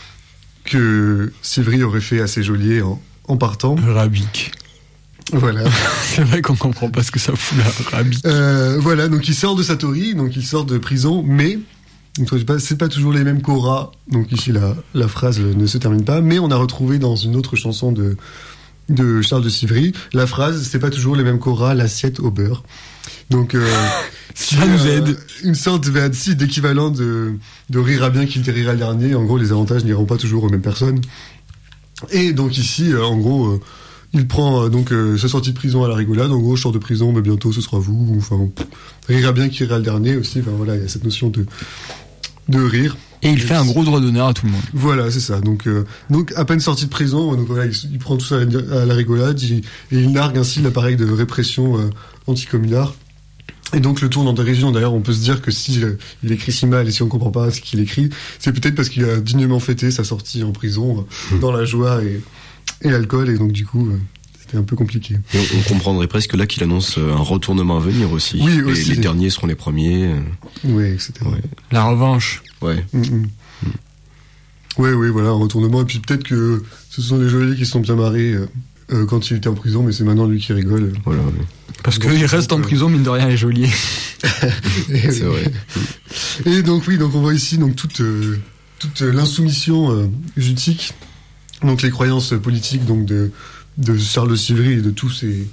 que Sivry aurait fait à ses geôliers en, en partant. Arabique. Voilà. C'est vrai qu'on comprend pas ce que ça fout là, arabique. Euh, voilà, donc il sort de Satori, donc il sort de prison, mais donc, c'est, pas, c'est pas toujours les mêmes qu'Aura. Donc ici la, la phrase ne se termine pas, mais on a retrouvé dans une autre chanson de de Charles de Sivry, la phrase « c'est pas toujours les mêmes qu'aura l'assiette au beurre ». Donc, euh, ça nous aide. Euh, une sorte ben, si, d'équivalent de, de rire à bien qu'il rira le dernier. En gros, les avantages n'iront pas toujours aux mêmes personnes. Et donc ici, euh, en gros, euh, il prend euh, donc euh, sa sortie de prison à la rigolade. En gros, je sors de prison, mais bientôt ce sera vous. Enfin, pff, rire à bien qu'il rira le dernier aussi. Enfin voilà, il y a cette notion de de rire. Et il fait un gros droit d'honneur à tout le monde. Voilà, c'est ça. Donc, euh, donc à peine sorti de prison, donc voilà, il, il prend tout ça à la, à la rigolade, il, et il nargue ainsi l'appareil de répression euh, anticommunard. Et donc le tourne en dérision. D'ailleurs, on peut se dire que si euh, il écrit si mal et si on comprend pas ce qu'il écrit, c'est peut-être parce qu'il a dignement fêté sa sortie en prison euh, dans la joie et, et l'alcool, et donc du coup, euh, c'était un peu compliqué. Et on, on comprendrait presque là qu'il annonce un retournement à venir aussi. Oui, et aussi. Les derniers seront les premiers. Oui, et cetera. Ouais. La revanche. Ouais. Mm-hmm. Mm. Oui, oui, voilà, un retournement. Et puis peut-être que ce sont les geôliers qui se sont bien marrés euh, euh, quand il était en prison, mais c'est maintenant lui qui rigole. Voilà. Ouais. Parce qu'il reste en prison, mine de rien, les geôliers. C'est vrai. Et donc oui, donc on voit ici donc toute euh, toute l'insoumission euh, jutique, donc les croyances politiques donc de de Charles de Sivry et de tous ces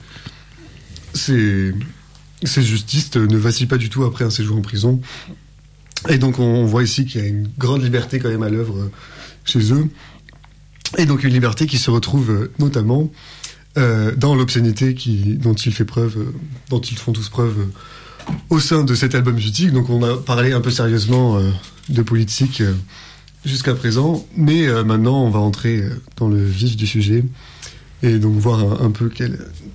ces ces justistes ne vacillent pas du tout après un séjour en prison. Et donc on, on voit ici qu'il y a une grande liberté quand même à l'œuvre euh, chez eux. Et donc une liberté qui se retrouve euh, notamment euh, dans l'obscénité qui dont ils fait preuve, euh, dont ils font tous preuve euh, au sein de cet album jutique. Donc on a parlé un peu sérieusement euh, de politique euh, jusqu'à présent, mais euh, maintenant on va entrer euh, dans le vif du sujet et donc voir un, un peu quel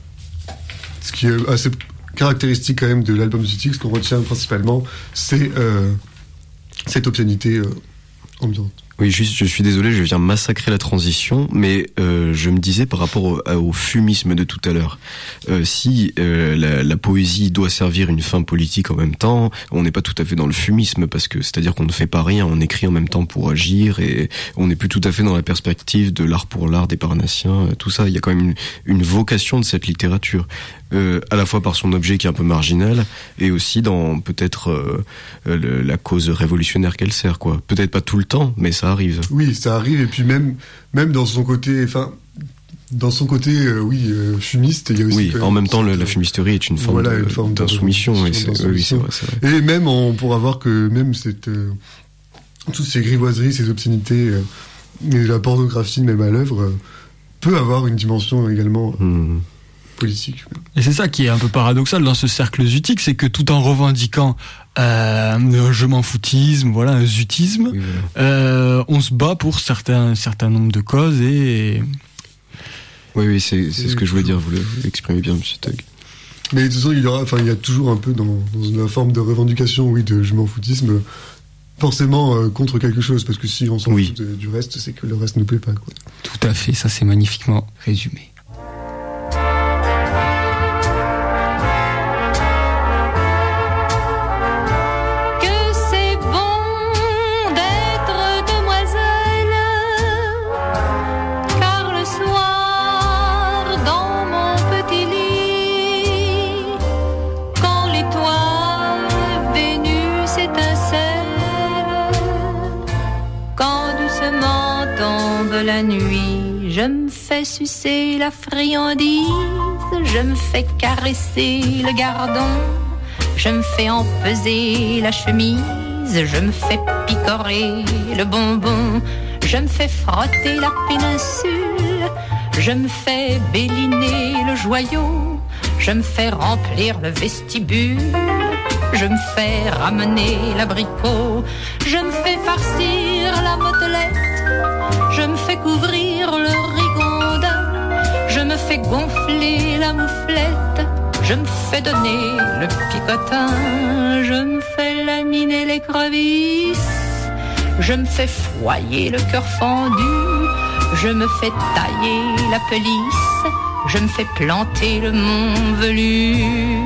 ce qui est assez caractéristique quand même de l'album jutique. Ce qu'on retient principalement, c'est euh, cette obscénité euh, ambiante. Oui, juste, je suis désolé, je viens massacrer la transition, mais euh, je me disais par rapport au, au fumisme de tout à l'heure, euh, si euh, la, la poésie doit servir une fin politique en même temps, on n'est pas tout à fait dans le fumisme, parce que c'est-à-dire qu'on ne fait pas rien, on écrit en même temps pour agir, et on n'est plus tout à fait dans la perspective de l'art pour l'art des Parnassiens, tout ça. Il y a quand même une, une vocation de cette littérature, euh, à la fois par son objet qui est un peu marginal, et aussi dans peut-être euh, le, la cause révolutionnaire qu'elle sert, quoi. Peut-être pas tout le temps, mais ça arrive. Oui, ça arrive, et puis même, même dans son côté, enfin, dans son côté, euh, oui, euh, fumiste, il y a aussi. Oui, en même temps, le, la fumisterie est une forme, voilà, de, une forme d'insoumission. Oui, c'est, oui, c'est vrai, c'est vrai. Et même, on pourra voir que même cette, euh, toutes ces grivoiseries, ces obscénités, euh, et la pornographie même à l'œuvre, euh, peut avoir une dimension également mmh. politique. Et c'est ça qui est un peu paradoxal dans ce cercle zutique, c'est que tout en revendiquant euh, un je m'en foutisme, voilà, un zutisme, oui, voilà. euh, on se bat pour certains certain nombre de causes et. Oui, oui, c'est, c'est ce que je voulais dire. Vous l'exprimez bien, Monsieur Tug. Mais de toute façon, il y aura, enfin, il y a toujours un peu dans, dans une forme de revendication, oui, de je m'en foutisme, forcément euh, contre quelque chose, parce que si on s'en oui. fout de, du reste, c'est que le reste ne plaît pas, quoi. Tout à fait, ça c'est magnifiquement résumé. La nuit, je me fais sucer la friandise, je me fais caresser le gardon, je me fais empeser la chemise, je me fais picorer le bonbon, je me fais frotter la péninsule, je me fais béliner le joyau, je me fais remplir le vestibule, je me fais ramener l'abricot, je me fais farcir la motelette, je me fais couvrir le rigondin, je me fais gonfler la mouflette, je me fais donner le picotin, je me fais laminer l'écrevisse, je me fais foyer le cœur fendu, je me fais tailler la pelisse, je me fais planter le mont velu.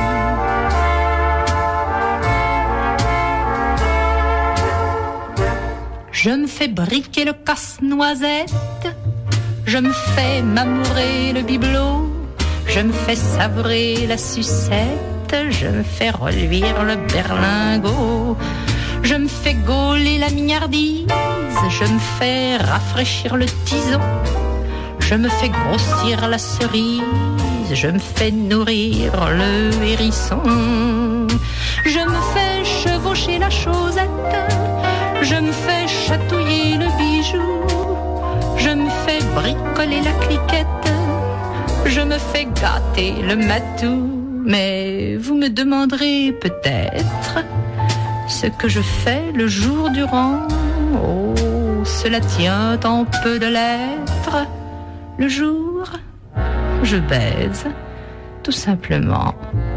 Je me fais briquer le casse-noisette, je me fais m'amourer le bibelot, je me fais savrer la sucette, je me fais reluire le berlingot, je me fais gauler la mignardise, je me fais rafraîchir le tison, Je me fais grossir la cerise, je me fais nourrir le hérisson. Je me fais chevaucher la chaussette, je me fais chatouiller le bijou. Je me fais bricoler la cliquette, je me fais gâter le matou. Mais vous me demanderez peut-être ce que je fais le jour durant. Oh, cela tient en peu de lettres. Le jour, je baise, tout simplement.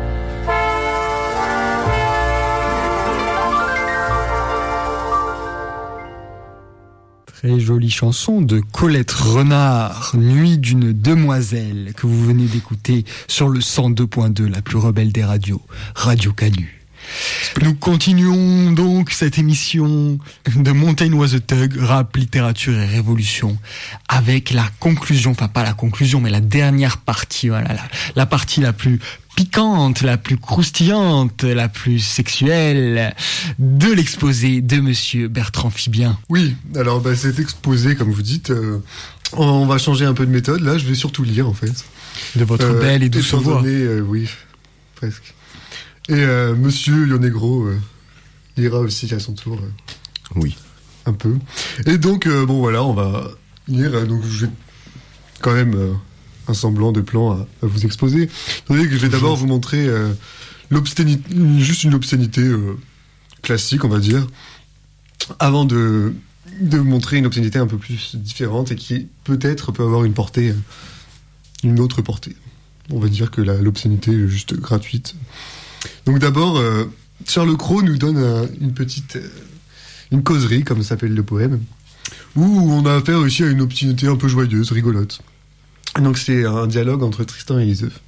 Très jolie chanson de Colette Renard, Nuit d'une demoiselle, que vous venez d'écouter sur le cent deux point deux, la plus rebelle des radios, Radio Canu. Nous continuons donc cette émission de Mountain Was a Thug, rap, littérature et révolution, avec la conclusion, enfin pas la conclusion, mais la dernière partie, voilà, la, la partie la plus piquante, la plus croustillante, la plus sexuelle de l'exposé de Monsieur Bertrand Fibien. Oui, alors bah, cet exposé, comme vous dites, euh, on va changer un peu de méthode. Là, je vais surtout lire en fait. De votre euh, belle et douce voix. Euh, oui, presque. Et euh, Monsieur Lionegro euh, lira aussi à son tour. Euh, oui. Un peu. Et donc, euh, bon voilà, on va lire. Euh, donc, je vais quand même euh, un semblant de plan à, à vous exposer. Attendez que je vais d'abord vous montrer euh, l'obscénité, juste une obscénité euh, classique, on va dire, avant de, de vous montrer une obscénité un peu plus différente et qui peut-être peut avoir une portée, une autre portée. On va dire que la, l'obscénité est juste gratuite. Donc d'abord, euh, Charles Cros nous donne un, une petite, euh, une causerie, comme s'appelle le poème, où on a affaire aussi à une obscénité un peu joyeuse, rigolote. Donc c'est un dialogue entre Tristan et Iseult.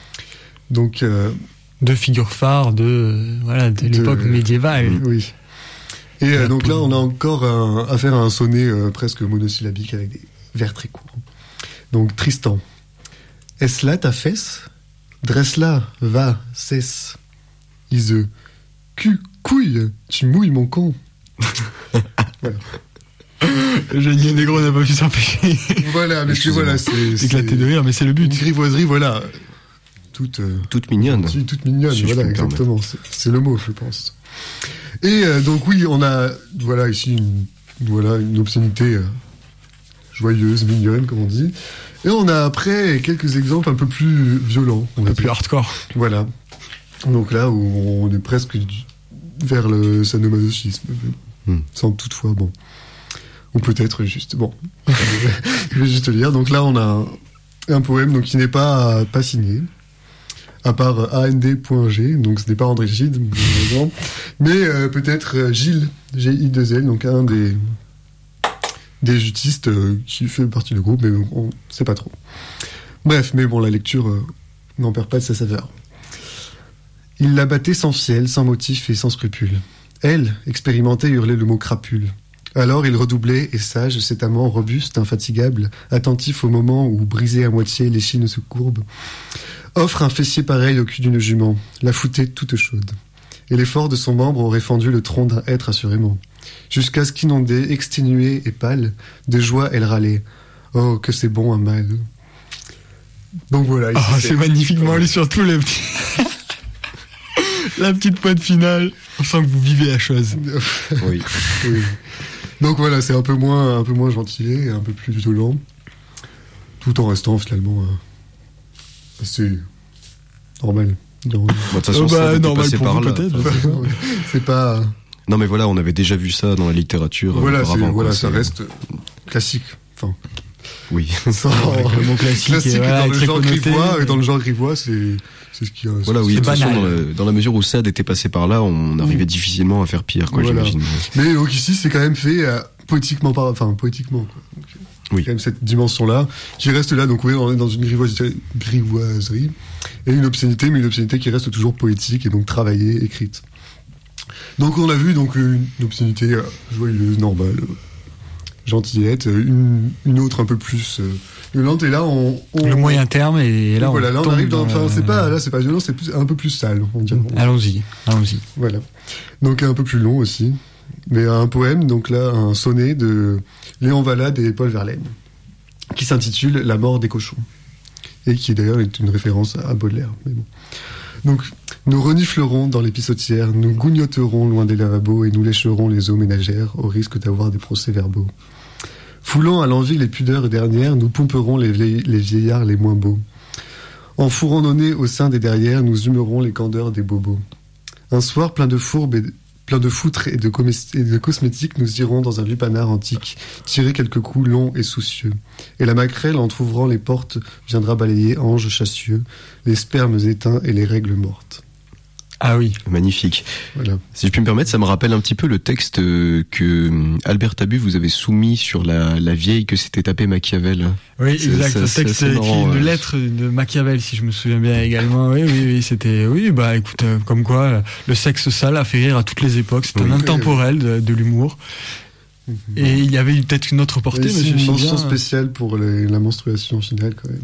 Donc euh, deux figures phares de voilà de l'époque de, médiévale. Oui. Et euh, donc là, on a encore un, affaire à un sonnet euh, presque monosyllabique avec des vers très courts. Donc Tristan, est-ce là ta fesse? Dresse-la, va, cesse. Iseult, cul, couille, tu mouilles mon con. Voilà. Le génie négro n'a pas pu s'empêcher. Voilà, mais c'est, voilà, c'est, c'est éclaté de rire, mais c'est le but. Une grivoiserie, voilà, toute euh, toute mignonne. Toute mignonne, si voilà, exactement. C'est, c'est le mot, je pense. Et euh, donc oui, on a voilà ici une voilà une obscénité euh, joyeuse, mignonne, comme on dit. Et on a après quelques exemples un peu plus violents, un peu plus hardcore. Voilà. Donc là où on est presque vers le sadomasochisme, hmm. sans toutefois bon. Ou peut-être juste, bon, je vais juste lire. Donc là, on a un, un poème donc, qui n'est pas, pas signé, à part A N D point G, donc ce n'est pas André Gide, mais euh, peut-être Gilles, G I deux L, donc un des, des jutistes euh, qui fait partie du groupe, mais on ne sait pas trop. Bref, mais bon, la lecture euh, n'en perd pas de sa saveur. Il la battait sans fiel, sans motif et sans scrupule. Elle, expérimentée, hurlait le mot crapule. Alors il redoublait, et sage, cet amant robuste, infatigable, attentif au moment où, brisé à moitié, l'échine se courbe, offre un fessier pareil au cul d'une jument, la foutait toute chaude. Et l'effort de son membre aurait fendu le tronc d'un être assurément. Jusqu'à ce qu'inondée, exténuée et pâle, de joie elle râlait. Oh, que c'est bon un mâle. Donc voilà. Oh, c'est, c'est magnifiquement lu, surtout le petit... la petite pointe finale. On sent que vous vivez la chose. Oui. Oui. Donc voilà, c'est un peu moins, un peu moins gentil, un peu plus violent, tout en restant finalement euh, assez normal. Bon, de toute façon, oh bah, ça normal passé pour par vous là. Peut-être. C'est pas. Non mais voilà, on avait déjà vu ça dans la littérature. Voilà, auparavant, c'est, voilà, quoi, ça c'est... reste classique. Enfin. Oui. Sans... le mot classique, classique voilà, dans le genre connoté, grivois, mais... et dans le genre grivois, c'est, c'est ce qui. Voilà, c'est, oui. c'est De toute façon, banal. dans, le, dans la mesure où Sade était passé par là, on arrivait mmh. difficilement à faire pire, quoi, voilà. j'imagine. Mais donc ici, c'est quand même fait euh, poétiquement, par... enfin poétiquement. Quoi. Donc, oui. Quand même cette dimension-là qui reste là. Donc oui, on est dans une grivoiserie, grivoiserie et une obscénité, mais une obscénité qui reste toujours poétique et donc travaillée, écrite. Donc on a vu donc une obscénité euh, joyeuse, normale, euh, gentillette, une, une autre un peu plus euh, violente. Et là, on, on le moyen terme et là, on, voilà, là on arrive dans. Enfin, le... c'est pas là, c'est pas violent, c'est plus, un peu plus sale. On dirait. Allons-y, allons-y. Voilà. Donc un peu plus long aussi, mais un poème. Donc là, un sonnet de Léon Valade et Paul Verlaine. qui s'intitule La mort des cochons, et qui d'ailleurs est une référence à Baudelaire. Mais bon. Donc, nous reniflerons dans les pissotières, nous gougnoterons loin des lavabos et nous lécherons les eaux ménagères au risque d'avoir des procès-verbaux. Foulant à l'envie les pudeurs dernières, nous pomperons les, vieilles, les vieillards les moins beaux. En fourrant nos nez au sein des derrières, nous humerons les candeurs des bobos. Un soir plein de fourbes et de, plein de foutres et de, comé- et de cosmétiques, nous irons dans un lupanar antique, tirer quelques coups longs et soucieux. Et la maquerelle, en trouvrant les portes, viendra balayer anges chassieux, les spermes éteints et les règles mortes. Ah oui. Magnifique. Voilà. Si je puis me permettre, ça me rappelle un petit peu le texte que Albert Tabu vous avait soumis sur la, la vieille que s'était tapé Machiavel. Oui, c'est, exact. c'est, Le c'est, texte c'est qui marrant, une ouais. lettre de Machiavel, si je me souviens bien également. Oui, oui, oui. C'était, oui, bah, écoute, euh, comme quoi, le sexe sale a fait rire à toutes les époques. C'est Oui. un intemporel de, de l'humour. Et il y avait peut-être une autre portée, Et monsieur une Fibien. mention spéciale pour les, la menstruation finale, quand même.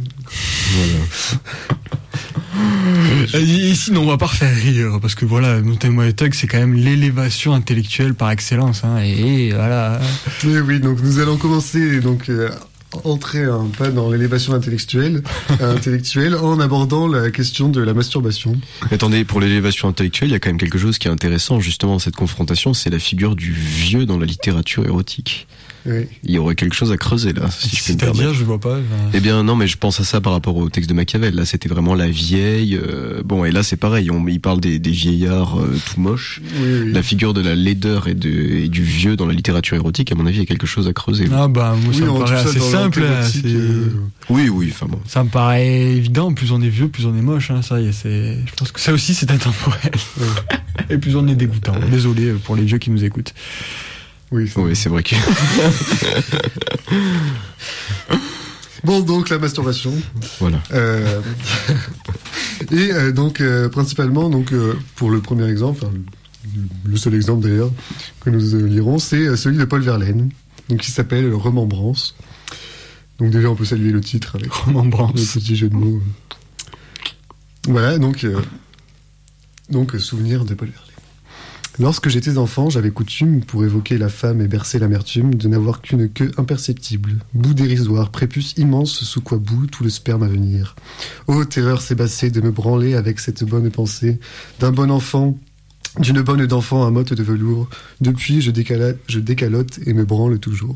Et ici, non, on va pas refaire rire, parce que voilà, Notez-moi les thugs, c'est quand même l'élévation intellectuelle par excellence, hein, et, et voilà. Oui, oui, donc nous allons commencer, donc, euh, entrer un peu dans l'élévation intellectuelle, euh, intellectuelle en abordant la question de la masturbation. Mais attendez, pour l'élévation intellectuelle, il y a quand même quelque chose qui est intéressant, justement, dans cette confrontation, c'est la figure du vieux dans la littérature érotique. Oui. Il y aurait quelque chose à creuser là, si je puis me permettre. C'est-à-dire, je vois pas. Enfin... Eh bien non, mais je pense à ça par rapport au texte de Machiavel. Là, c'était vraiment la vieille. Euh, bon, et là, c'est pareil. On, il parle des, des vieillards euh, tout moches. Oui, oui. La figure de la laideur et, de, et du vieux dans la littérature érotique, à mon avis, il y a quelque chose à creuser. Ah bah moi, ça Oui, me on paraît trouve ça assez dans simple. l'antérotique, assez- euh, Oui, oui. Enfin bon. Ça me paraît évident. Plus on est vieux, plus on est moche. Hein, ça, y est, c'est. Je pense que ça aussi, c'est intemporel. Et plus on est dégoûtant. Désolé pour les vieux qui nous écoutent. Oui, c'est Oui, c'est vrai que. Bon, donc la masturbation. Voilà. Euh... Et euh, donc, euh, principalement, donc, euh, pour le premier exemple, enfin, le, le seul exemple d'ailleurs que nous euh, lirons, c'est euh, celui de Paul Verlaine, donc, qui s'appelle Remembrance. Donc déjà, on peut saluer le titre avec Remembrance. le petit jeu de mots. Voilà, donc, euh, donc euh, souvenir de Paul Verlaine. Lorsque j'étais enfant, j'avais coutume, pour évoquer la femme et bercer l'amertume, de n'avoir qu'une queue imperceptible, bout dérisoire, prépuce immense sous quoi bout tout le sperme à venir. Ô terreur sébassée de me branler avec cette bonne pensée, d'un bon enfant, d'une bonne d'enfant à motte de velours. Depuis, je, décala, je décalote et me branle toujours.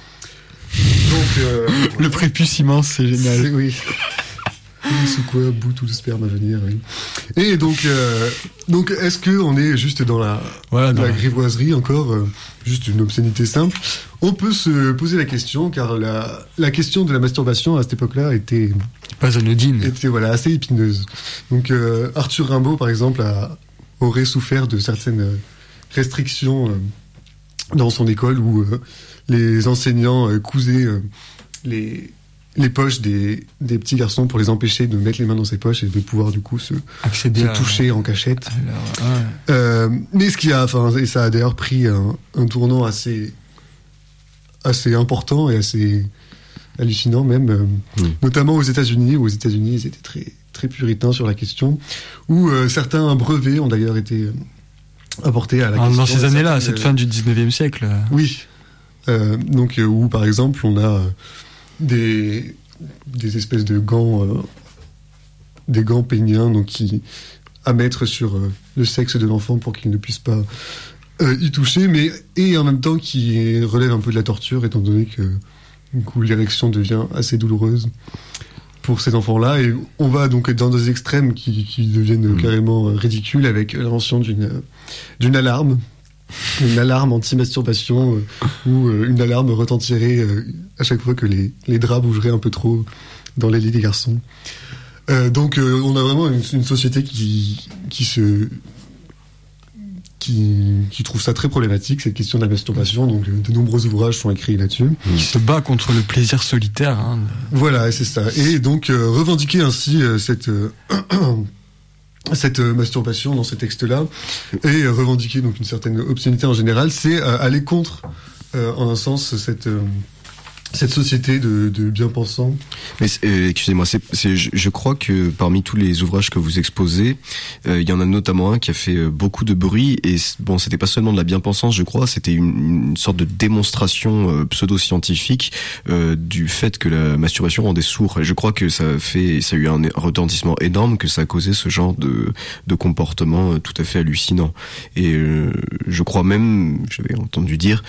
Donc, euh, Le prépuce immense, c'est génial. c'est- oui. Sous quoi bout tout le sperme à venir, oui. Et donc, euh, donc est-ce que on est juste dans la, Voilà, dans dans- la grivoiserie encore, euh, juste une obscénité simple? On peut se poser la question, car la, la question de la masturbation à cette époque-là était, Pas anodine. était voilà, assez épineuse. Donc euh, Arthur Rimbaud, par exemple, a, aurait souffert de certaines euh, restrictions euh, dans son école où euh, les enseignants euh, cousaient euh, les les poches des, des petits garçons pour les empêcher de mettre les mains dans ses poches et de pouvoir du coup se, Accéder se à- toucher en cachette. Alors, ouais. Euh, mais ce qui a, enfin, et ça a d'ailleurs pris un, un tournant assez, assez important et assez hallucinant même, euh, Mm. notamment aux États-Unis. Où aux États-Unis, ils étaient très, très puritains sur la question, où euh, certains brevets ont d'ailleurs été euh, apportés à la Dans question. ces années-là, à Certaines, cette euh, fin du dix-neuvième siècle. Oui. Euh, donc, euh, où par exemple, on a euh, des, des espèces de gants, euh, des gants péniens, donc qui à mettre sur euh, le sexe de l'enfant pour qu'il ne puisse pas euh, y toucher, mais et en même temps qui relève un peu de la torture, étant donné que du coup l'érection devient assez douloureuse pour ces enfants-là, et on va donc dans des extrêmes qui, qui deviennent Mmh. carrément euh, ridicules, avec l'invention d'une euh, d'une alarme. Une alarme anti-masturbation euh, où euh, une alarme retentirait euh, à chaque fois que les, les draps bougeraient un peu trop dans les lits des garçons. Euh, donc euh, on a vraiment une, une société qui, qui se qui, qui trouve ça très problématique, cette question de la masturbation. Donc euh, de nombreux ouvrages sont écrits là-dessus. Qui se bat contre le plaisir solitaire. Hein. Voilà, c'est ça. Et donc euh, revendiquer ainsi euh, cette euh, cette euh, masturbation dans ces textes-là et euh, revendiquer donc une certaine obscénité en général, c'est euh, aller contre, euh, en un sens, cette euh, cette société de, de bien-pensants. Mais euh, excusez-moi, c'est, c'est, je, je crois que parmi tous les ouvrages que vous exposez, euh, il y en a notamment un qui a fait beaucoup de bruit. Et bon, c'était pas seulement de la bien-pensance, je crois, c'était une, une sorte de démonstration euh, pseudo-scientifique euh, du fait que la masturbation rendait sourd. Et je crois que ça a fait, ça a eu un retentissement énorme, que ça a causé ce genre de, de comportement tout à fait hallucinant. Et euh, je crois même, j'avais entendu dire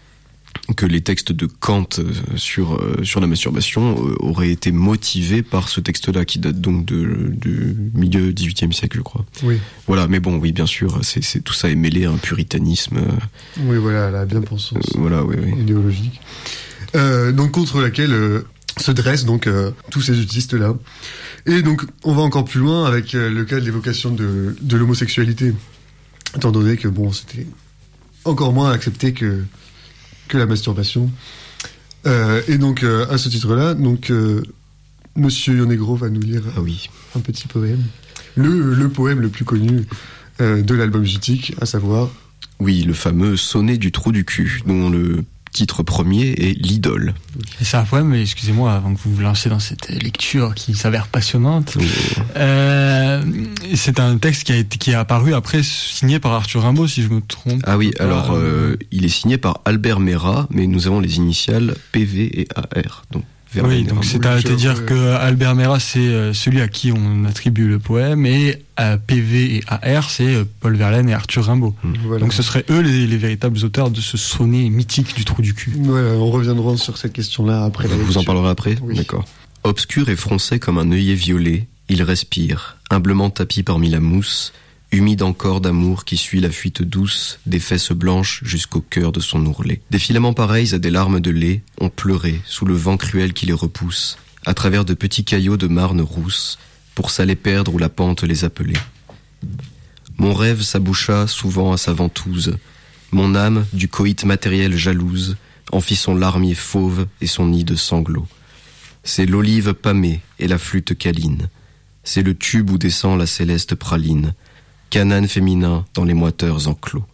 que les textes de Kant sur sur la masturbation auraient été motivés par ce texte-là qui date donc de du milieu dix-huitième siècle, je crois. Oui. Voilà, mais bon, oui, bien sûr, c'est c'est tout ça est mêlé à un puritanisme. Oui, voilà, la bien-pensance. Euh, voilà, oui, oui. Idéologique. Euh, donc contre laquelle euh, se dressent donc euh, tous ces utistes-là. Et donc on va encore plus loin avec euh, le cas de l'évocation de de l'homosexualité, étant donné que bon, c'était encore moins accepté que que la masturbation. Euh, et donc, euh, à ce titre-là, donc, euh, Monsieur Yonegro va nous lire ah oui. un petit poème. Le, le poème le plus connu euh, de l'album Jutique, à savoir... Oui, le fameux Sonnet du trou du cul, dont le titre premier est L'idole. Et c'est un poème, excusez-moi, avant que vous vous lanciez dans cette lecture qui s'avère passionnante, oui. euh, c'est un texte qui a été, qui est apparu après, signé par Arthur Rimbaud, si je me trompe. Ah oui, alors, euh, il est signé par Albert Merat, mais nous avons les initiales P V et A R, donc. Oui, donc c'est-à-dire oui, que Albert Merat, c'est celui à qui on attribue le poème, et à P V et A R, c'est Paul Verlaine et Arthur Rimbaud. Voilà. Donc ce seraient eux les, les véritables auteurs de ce sonnet mythique du trou du cul. Voilà, on reviendra sur cette question-là après. La Vous en parlerez après ? Oui. D'accord. Obscur et froncé comme un œillet violet, il respire, humblement tapi parmi la mousse, humide encore d'amour qui suit la fuite douce des fesses blanches jusqu'au cœur de son ourlet. Des filaments pareils à des larmes de lait ont pleuré sous le vent cruel qui les repousse, à travers de petits caillots de marne rousse, pour s'aller perdre où la pente les appelait. Mon rêve s'aboucha souvent à sa ventouse, mon âme, du coït matériel jalouse, en fit son larmier fauve et son nid de sanglots. C'est l'olive pâmée et la flûte câline, c'est le tube où descend la céleste praline, canane féminin dans les moiteurs enclos.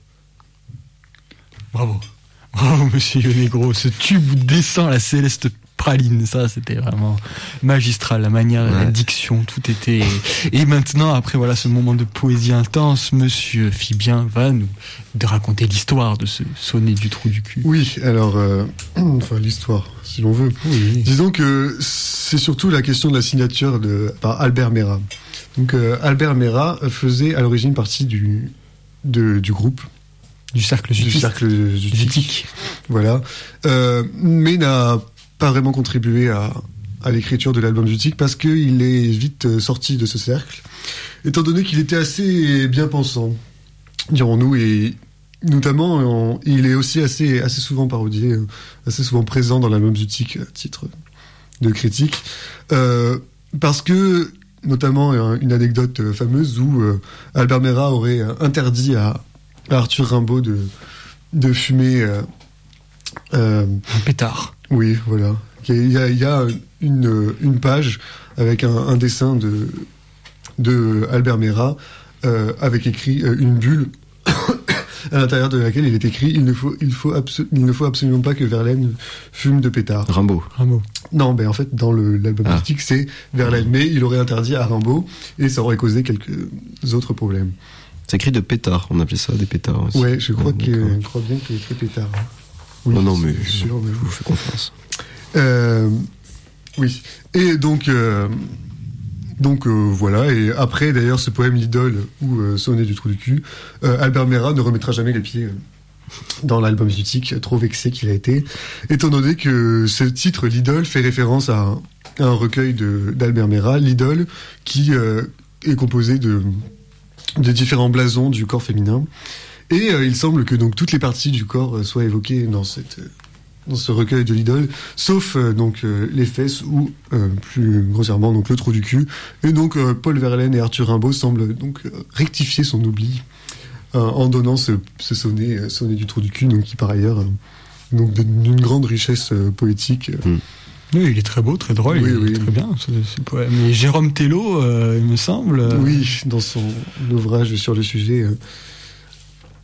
Bravo. Bravo, monsieur Yonegro. Ce tube où descend la céleste praline, ça, c'était vraiment magistral. La manière, ouais. La diction, tout était... Et maintenant, après, voilà, ce moment de poésie intense, monsieur Phibien va nous raconter l'histoire de ce sonnet du trou du cul. Oui, alors... Euh, enfin, l'histoire, si l'on veut. Oui. Disons que c'est surtout la question de la signature de, par Albert Merat. Donc euh, Albert Merat faisait à l'origine partie du de, du groupe du cercle du cercle jutique, voilà, euh, mais n'a pas vraiment contribué à à l'écriture de l'album Jutique parce que il est vite sorti de ce cercle, étant donné qu'il était assez bien pensant, dirons-nous, et notamment en, il est aussi assez assez souvent parodié, assez souvent présent dans l'album Jutique à titre de critique, euh, parce que notamment une anecdote fameuse où euh, Albert Merat aurait interdit à, à Arthur Rimbaud de, de fumer euh, euh, un pétard. Oui, voilà. Il y a, il y a une, une page avec un, un dessin de, de Albert Merat euh, avec écrit euh, une bulle à l'intérieur de laquelle il est écrit il ne faut il faut abso- il ne faut absolument pas que Verlaine fume de pétard. Rimbaud. Rimbaud. Non, ben en fait dans le l'album ah. critique c'est Verlaine, mais il aurait interdit à Rimbaud et ça aurait causé quelques autres problèmes. C'est écrit de pétard, on appelait ça des pétards aussi. Ouais, je crois que je crois bien qu'il est écrit pétard. Oui, non non mais, sûr, mais je vous fais confiance. Euh, oui. Et donc euh, Donc euh, voilà, et après d'ailleurs ce poème L'idole ou euh, Sonnet du trou du cul, euh, Albert Merat ne remettra jamais les pieds euh, dans l'album Jutique, trop vexé qu'il a été, étant donné que ce titre L'idole fait référence à un, à un recueil de, d'Albert Merat, L'idole, qui euh, est composé de, de différents blasons du corps féminin, et euh, il semble que donc toutes les parties du corps euh, soient évoquées dans cette... Euh, dans ce recueil de l'idole, sauf euh, donc euh, les fesses ou euh, plus grossièrement donc le trou du cul. Et donc euh, Paul Verlaine et Arthur Rimbaud semblent donc euh, rectifier son oubli euh, en donnant ce, ce sonnet, euh, sonnet du trou du cul, donc qui par ailleurs euh, donc d'une grande richesse euh, poétique. Euh. Mm. Oui, il est très beau, très drôle, oui, il oui. est très bien ce, ce poème. Et Jérôme Tello, euh, il me semble. Euh... Oui, dans son ouvrage sur le sujet. Euh,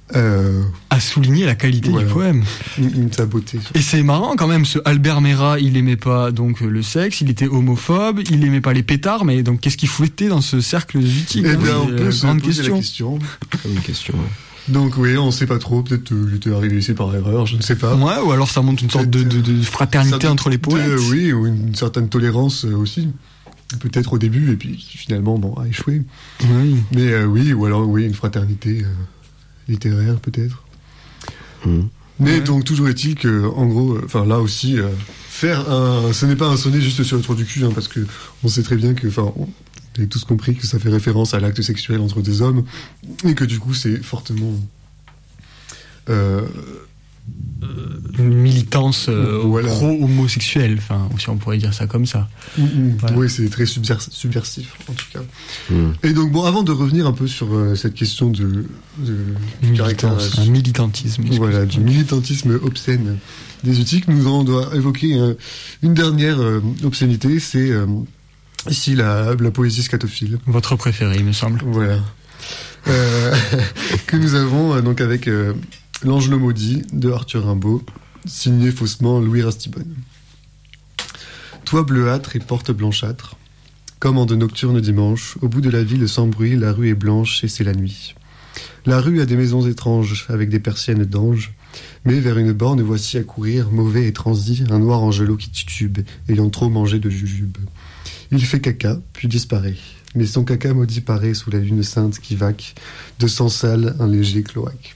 Euh, à souligner la qualité voilà. du poème. Sa beauté. Et c'est marrant quand même, ce Albert Merat, il aimait pas donc le sexe, il était homophobe, il aimait pas les pétards, mais donc qu'est-ce qu'il fouettait dans ce cercle zutique? Eh hein, bien, on peut se grande poser question. la question. Une question. Ouais. Donc oui, on sait pas trop, peut-être euh, il était arrivé ici par erreur, je ne sais pas. Ouais, ou alors ça montre une sorte de, de, de fraternité entre les poètes. Euh, oui, ou une certaine tolérance euh, aussi. Peut-être au début, et puis qui finalement bon, a échoué. Oui. Mais euh, oui, ou alors oui, une fraternité euh, littéraire peut-être. Mmh. Mais Ouais. donc toujours est-il que, en gros, enfin euh, là aussi, euh, faire un, ce n'est pas un sonnet juste sur le trou du cul, hein, parce que on sait très bien que, enfin, on a tous compris que ça fait référence à l'acte sexuel entre des hommes, et que du coup c'est fortement euh, Une militance euh, Voilà. pro-homosexuelle, enfin, si on pourrait dire ça comme ça. mm, mm, Voilà. oui, c'est très subvers- subversif en tout cas. Mmh. Et donc bon, avant de revenir un peu sur euh, cette question de, de du caractère, Militance, un militantisme. voilà, du militantisme obscène des utiques, nous on doit évoquer euh, une dernière euh, obscénité, c'est euh, ici la, la poésie scatophile. Votre préféré, il me semble. Voilà. Euh, que nous avons euh, donc avec euh, L'Ange le maudit de Arthur Rimbaud, signé faussement Louis Rastibonne. Toi bleuâtre et porte blanchâtre, comme en de nocturnes dimanches, au bout de la ville sans bruit, la rue est blanche et c'est la nuit. La rue a des maisons étranges, avec des persiennes d'anges, mais vers une borne voici accourir, mauvais et transi, un noir angelot qui titube, ayant trop mangé de jujube. Il fait caca, puis disparaît. Mais son caca maudit paraît sous la lune sainte qui vaque, de sang sale un léger cloaque.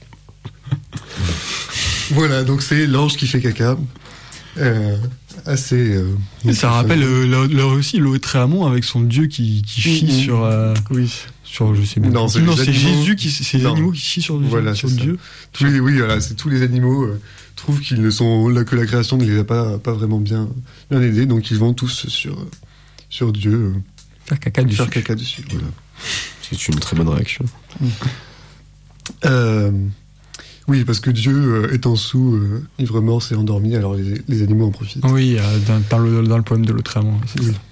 Voilà, donc c'est l'ange qui fait caca. Euh, assez... Euh, Et ça rappelle euh, là, là aussi Lautréamont avec son dieu qui, qui chie Mmh. sur... euh, Oui. sur je sais même Non, pas. c'est non, les c'est animaux. Jésus qui... C'est les Non. animaux qui chient sur, Voilà, sur c'est ça. Dieu. Tous les, oui, voilà, c'est tous les animaux euh, trouvent qu'ils ne sont là que la création ne les a pas pas vraiment bien bien aidés, donc ils vont tous sur euh, sur Dieu euh, Faire caca dessus. faire caca dessus. Voilà. C'est une très bonne réaction. Euh, oui, parce que Dieu euh, étant sous euh, ivre mort s'est endormi, alors les, les animaux en profitent. Oui, euh, dans, dans le, dans le poème de Lautréamont. c'est Oui. ça.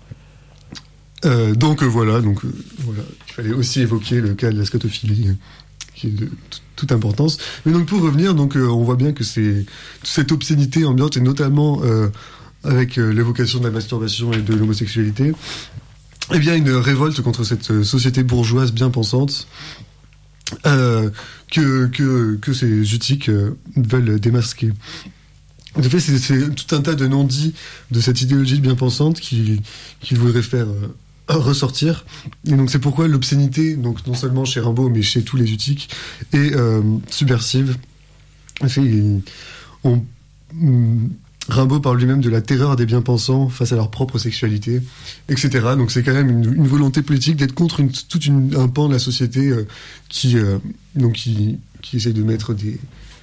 Euh, donc euh, voilà, donc euh, voilà, il fallait aussi évoquer le cas de la scatophilie, euh, qui est de t- toute importance. Mais donc pour revenir, donc euh, on voit bien que c'est toute cette obscénité ambiante, et notamment euh, avec euh, l'évocation de la masturbation et de l'homosexualité, eh bien une révolte contre cette euh, société bourgeoise bien pensante euh, que que que ces utiques euh, veulent démasquer. De fait, c'est, c'est tout un tas de non-dits de cette idéologie bien pensante qui qu'ils voudraient faire euh, ressortir. Et donc c'est pourquoi l'obscénité, donc non seulement chez Rimbaud mais chez tous les utiques, est euh, subversive. En fait, il- on, hum, Rimbaud parle lui-même de la terreur des bien-pensants face à leur propre sexualité, et cetera. Donc c'est quand même une, une volonté politique d'être contre une, tout une, un pan de la société euh, qui euh, donc qui, qui essaie de mettre des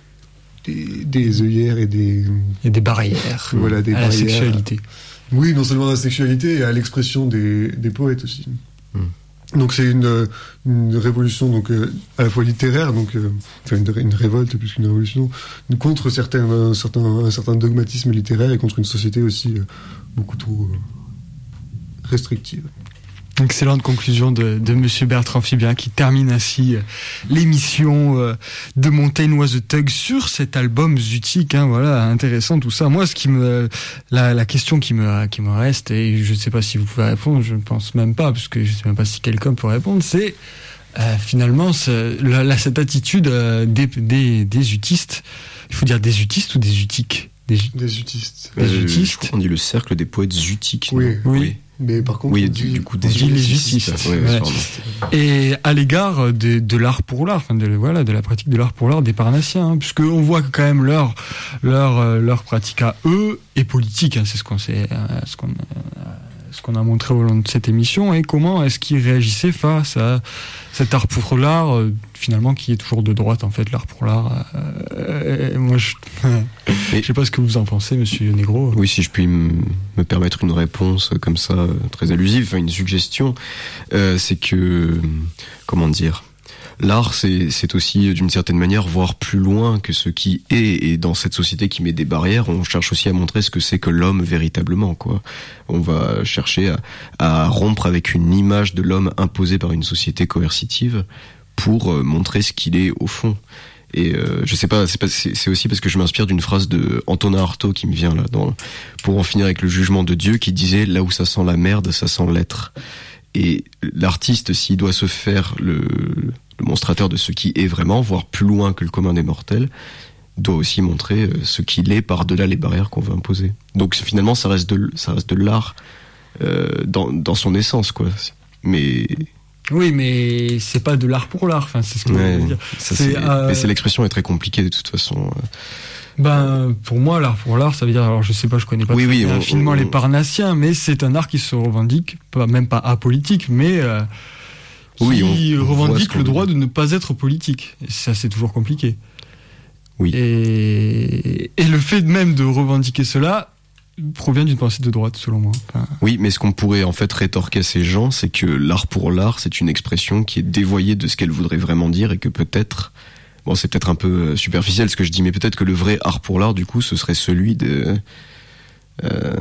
des, des œillères et des Et des barrières. voilà des à la barrières. sexualité. Oui, non seulement à la sexualité, et à l'expression des, des poètes aussi. Mm. Donc c'est une, une révolution donc euh, à la fois littéraire, donc euh, enfin une, une révolte plus qu'une révolution contre certains, un certain un certain dogmatisme littéraire et contre une société aussi euh, beaucoup trop euh, restrictive. Excellente conclusion de, de Monsieur Bertrand Fibien qui termine ainsi euh, l'émission euh, de Montaigne Was a Thug sur cet album Zutique. Hein, voilà, intéressant tout ça. Moi, ce qui me, la, la question qui me, qui me reste, et je ne sais pas si vous pouvez répondre, je ne pense même pas, parce que je ne sais même pas si quelqu'un peut répondre, c'est euh, finalement ce, la, la, cette attitude euh, des, des, des utistes. Il faut dire des utistes ou des utiques? Des, Des utistes. Des Euh, utistes. je crois qu'on dit le cercle des poètes utiques. non Oui. Oui. Mais par contre, Oui, on du, dit- du coup, on des dit les utistes. utistes. Ouais, Ouais. pardon. Et à l'égard de, de l'art pour l'art, enfin de, voilà, de la pratique de l'art pour l'art des Parnassiens, hein, puisque on voit que quand même leur leur euh, leur pratique à eux est politique. Hein, c'est ce qu'on sait, euh, ce qu'on euh, ce qu'on a montré au long de cette émission. Et comment est-ce qu'ils réagissaient face à cet art pour l'art, euh, finalement, qui est toujours de droite en fait, l'art pour l'art. Euh, moi, je je sais pas ce que vous en pensez, Monsieur Negro. Oui, si je puis m- me permettre une réponse comme ça, euh, très allusive, enfin une suggestion, euh, c'est que, comment dire, l'art, c'est, c'est aussi, d'une certaine manière, voir plus loin que ce qui est, et dans cette société qui met des barrières, on cherche aussi à montrer ce que c'est que l'homme véritablement, quoi. On va chercher à, à rompre avec une image de l'homme imposée par une société coercitive pour euh, montrer ce qu'il est au fond. Et euh, je sais pas, c'est, pas c'est, c'est aussi parce que je m'inspire d'une phrase de Antonin Artaud qui me vient là, dans, pour en finir avec le jugement de Dieu, qui disait là où ça sent la merde, ça sent l'être. Et l'artiste, s'il doit se faire le, le monstrateur de ce qui est vraiment, voire plus loin que le commun des mortels, doit aussi montrer ce qu'il est par-delà les barrières qu'on veut imposer. Donc finalement, ça reste de, ça reste de l'art euh, dans, dans son essence, quoi. Mais oui, mais c'est pas de l'art pour l'art. Enfin, c'est ce que ouais, je veux dire. Ça, c'est, c'est, euh... mais c'est l'expression est très compliquée de toute façon. Ben, pour moi, l'art pour l'art, ça veut dire, alors je sais pas, je connais pas oui, oui, bien on, finement on, les Parnassiens, mais c'est un art qui se revendique, pas, même pas apolitique, mais euh, qui oui, on, revendique on le droit de ne pas être politique. Et ça, c'est toujours compliqué. Oui. Et, et le fait même de revendiquer cela provient d'une pensée de droite, selon moi. Enfin... Oui, mais ce qu'on pourrait en fait rétorquer à ces gens, c'est que l'art pour l'art, c'est une expression qui est dévoyée de ce qu'elle voudrait vraiment dire, et que peut-être, bon, c'est peut-être un peu superficiel ce que je dis, mais peut-être que le vrai art pour l'art, du coup, ce serait celui de euh,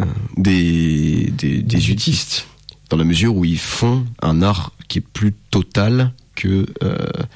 des des, des utistes, dans la mesure où ils font un art qui est plus total que euh,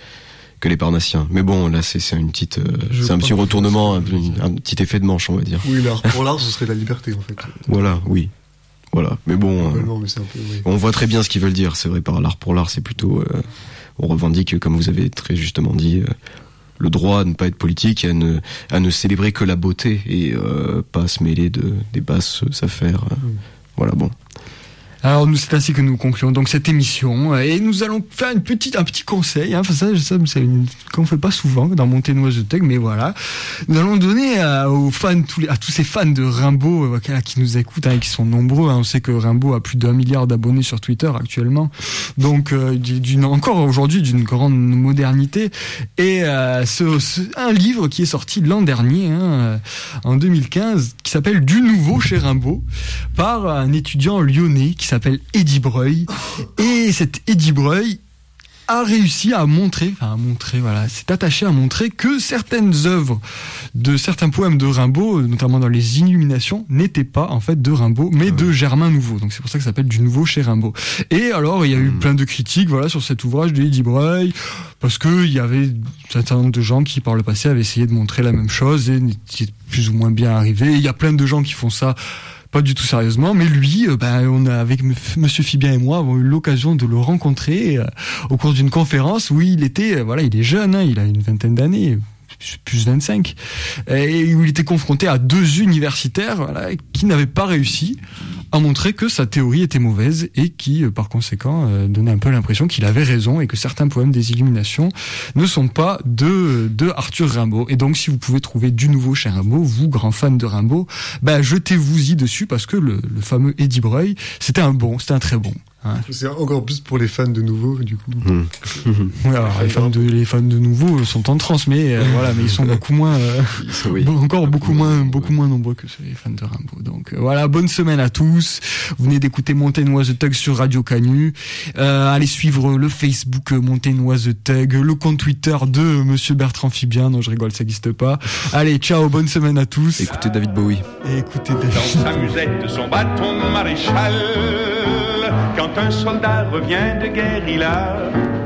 que les Parnassiens. Mais bon, là, c'est, c'est une petite, euh, c'est un petit retournement, un, un petit effet de manche, on va dire. Oui, l'art pour l'art, ce serait la liberté, en fait. Voilà, oui. Voilà. Mais bon, euh, non, mais c'est un peu, oui. On voit très bien ce qu'ils veulent dire. C'est vrai, par l'art pour l'art, c'est plutôt, euh, on revendique, comme vous avez très justement dit, euh, le droit à ne pas être politique et à ne, à ne célébrer que la beauté et euh, pas à se mêler de, des basses affaires. Euh, mm. Voilà, bon. Alors nous, c'est ainsi que nous concluons donc cette émission et nous allons faire une petite, un petit conseil. Hein, enfin ça, ça c'est une, qu'on fait pas souvent dans Montée Noisetec, mais voilà, nous allons donner à, aux fans, tous les, à tous ces fans de Rimbaud euh, qui nous écoutent, hein, et qui sont nombreux. Hein, on sait que Rimbaud a plus d'un milliard d'abonnés sur Twitter actuellement, donc euh, d'une, encore aujourd'hui d'une grande modernité. Et euh, ce, ce, un livre qui est sorti l'an dernier, hein, en deux mille quinze, qui s'appelle Du Nouveau chez Rimbaud, par un étudiant lyonnais qui s'appelle s'appelle Eddy Breuil, et cet Eddy Breuil a réussi à montrer, enfin à montrer, voilà, s'est attaché à montrer que certaines œuvres de certains poèmes de Rimbaud, notamment dans les Illuminations, n'étaient pas en fait de Rimbaud, mais de Germain Nouveau. Donc c'est pour ça que ça s'appelle Du Nouveau chez Rimbaud. Et alors il y a eu plein de critiques, voilà, sur cet ouvrage de Eddy Breuil, parce que il y avait un certain nombre de gens qui par le passé avaient essayé de montrer la même chose et n'étaient plus ou moins bien arrivés. Il y a plein de gens qui font ça pas du tout sérieusement, mais lui, euh, ben, on a, avec Monsieur Fibien et moi, avons eu l'occasion de le rencontrer euh, au cours d'une conférence où il était, euh, voilà, il est jeune, hein, il a une vingtaine d'années, plus vingt-cinq, et où il était confronté à deux universitaires, voilà, qui n'avaient pas réussi à montrer que sa théorie était mauvaise et qui, euh, par conséquent, euh, donnait un peu l'impression qu'il avait raison et que certains poèmes des Illuminations ne sont pas de, de Arthur Rimbaud. Et donc, si vous pouvez trouver du nouveau chez Rimbaud, vous, grand fan de Rimbaud, ben, jetez-vous-y dessus parce que le, le fameux Eddy Breuil, c'était un bon, c'était un très bon. Hein. C'est encore plus pour les fans de nouveau, du coup. Mmh. Ouais, alors, les fans de les fans de nouveau sont en transe, mais euh, voilà, mais ils sont beaucoup moins, euh, ils sont, oui. encore beaucoup moins, beaucoup moins nombreux que les fans de Rimbaud. Donc euh, voilà, bonne semaine à tous. Vous venez d'écouter Montée Noisetec sur Radio Canu. Euh, allez suivre le Facebook Montée Noisetec, le compte Twitter de Monsieur Bertrand Fibien. Non, je rigole, ça n'existe pas. Allez, ciao, bonne semaine à tous. Écoutez David Bowie. Et écoutez David. Dans sa musette, son bâton maréchal. Quand un soldat revient de guerre, il a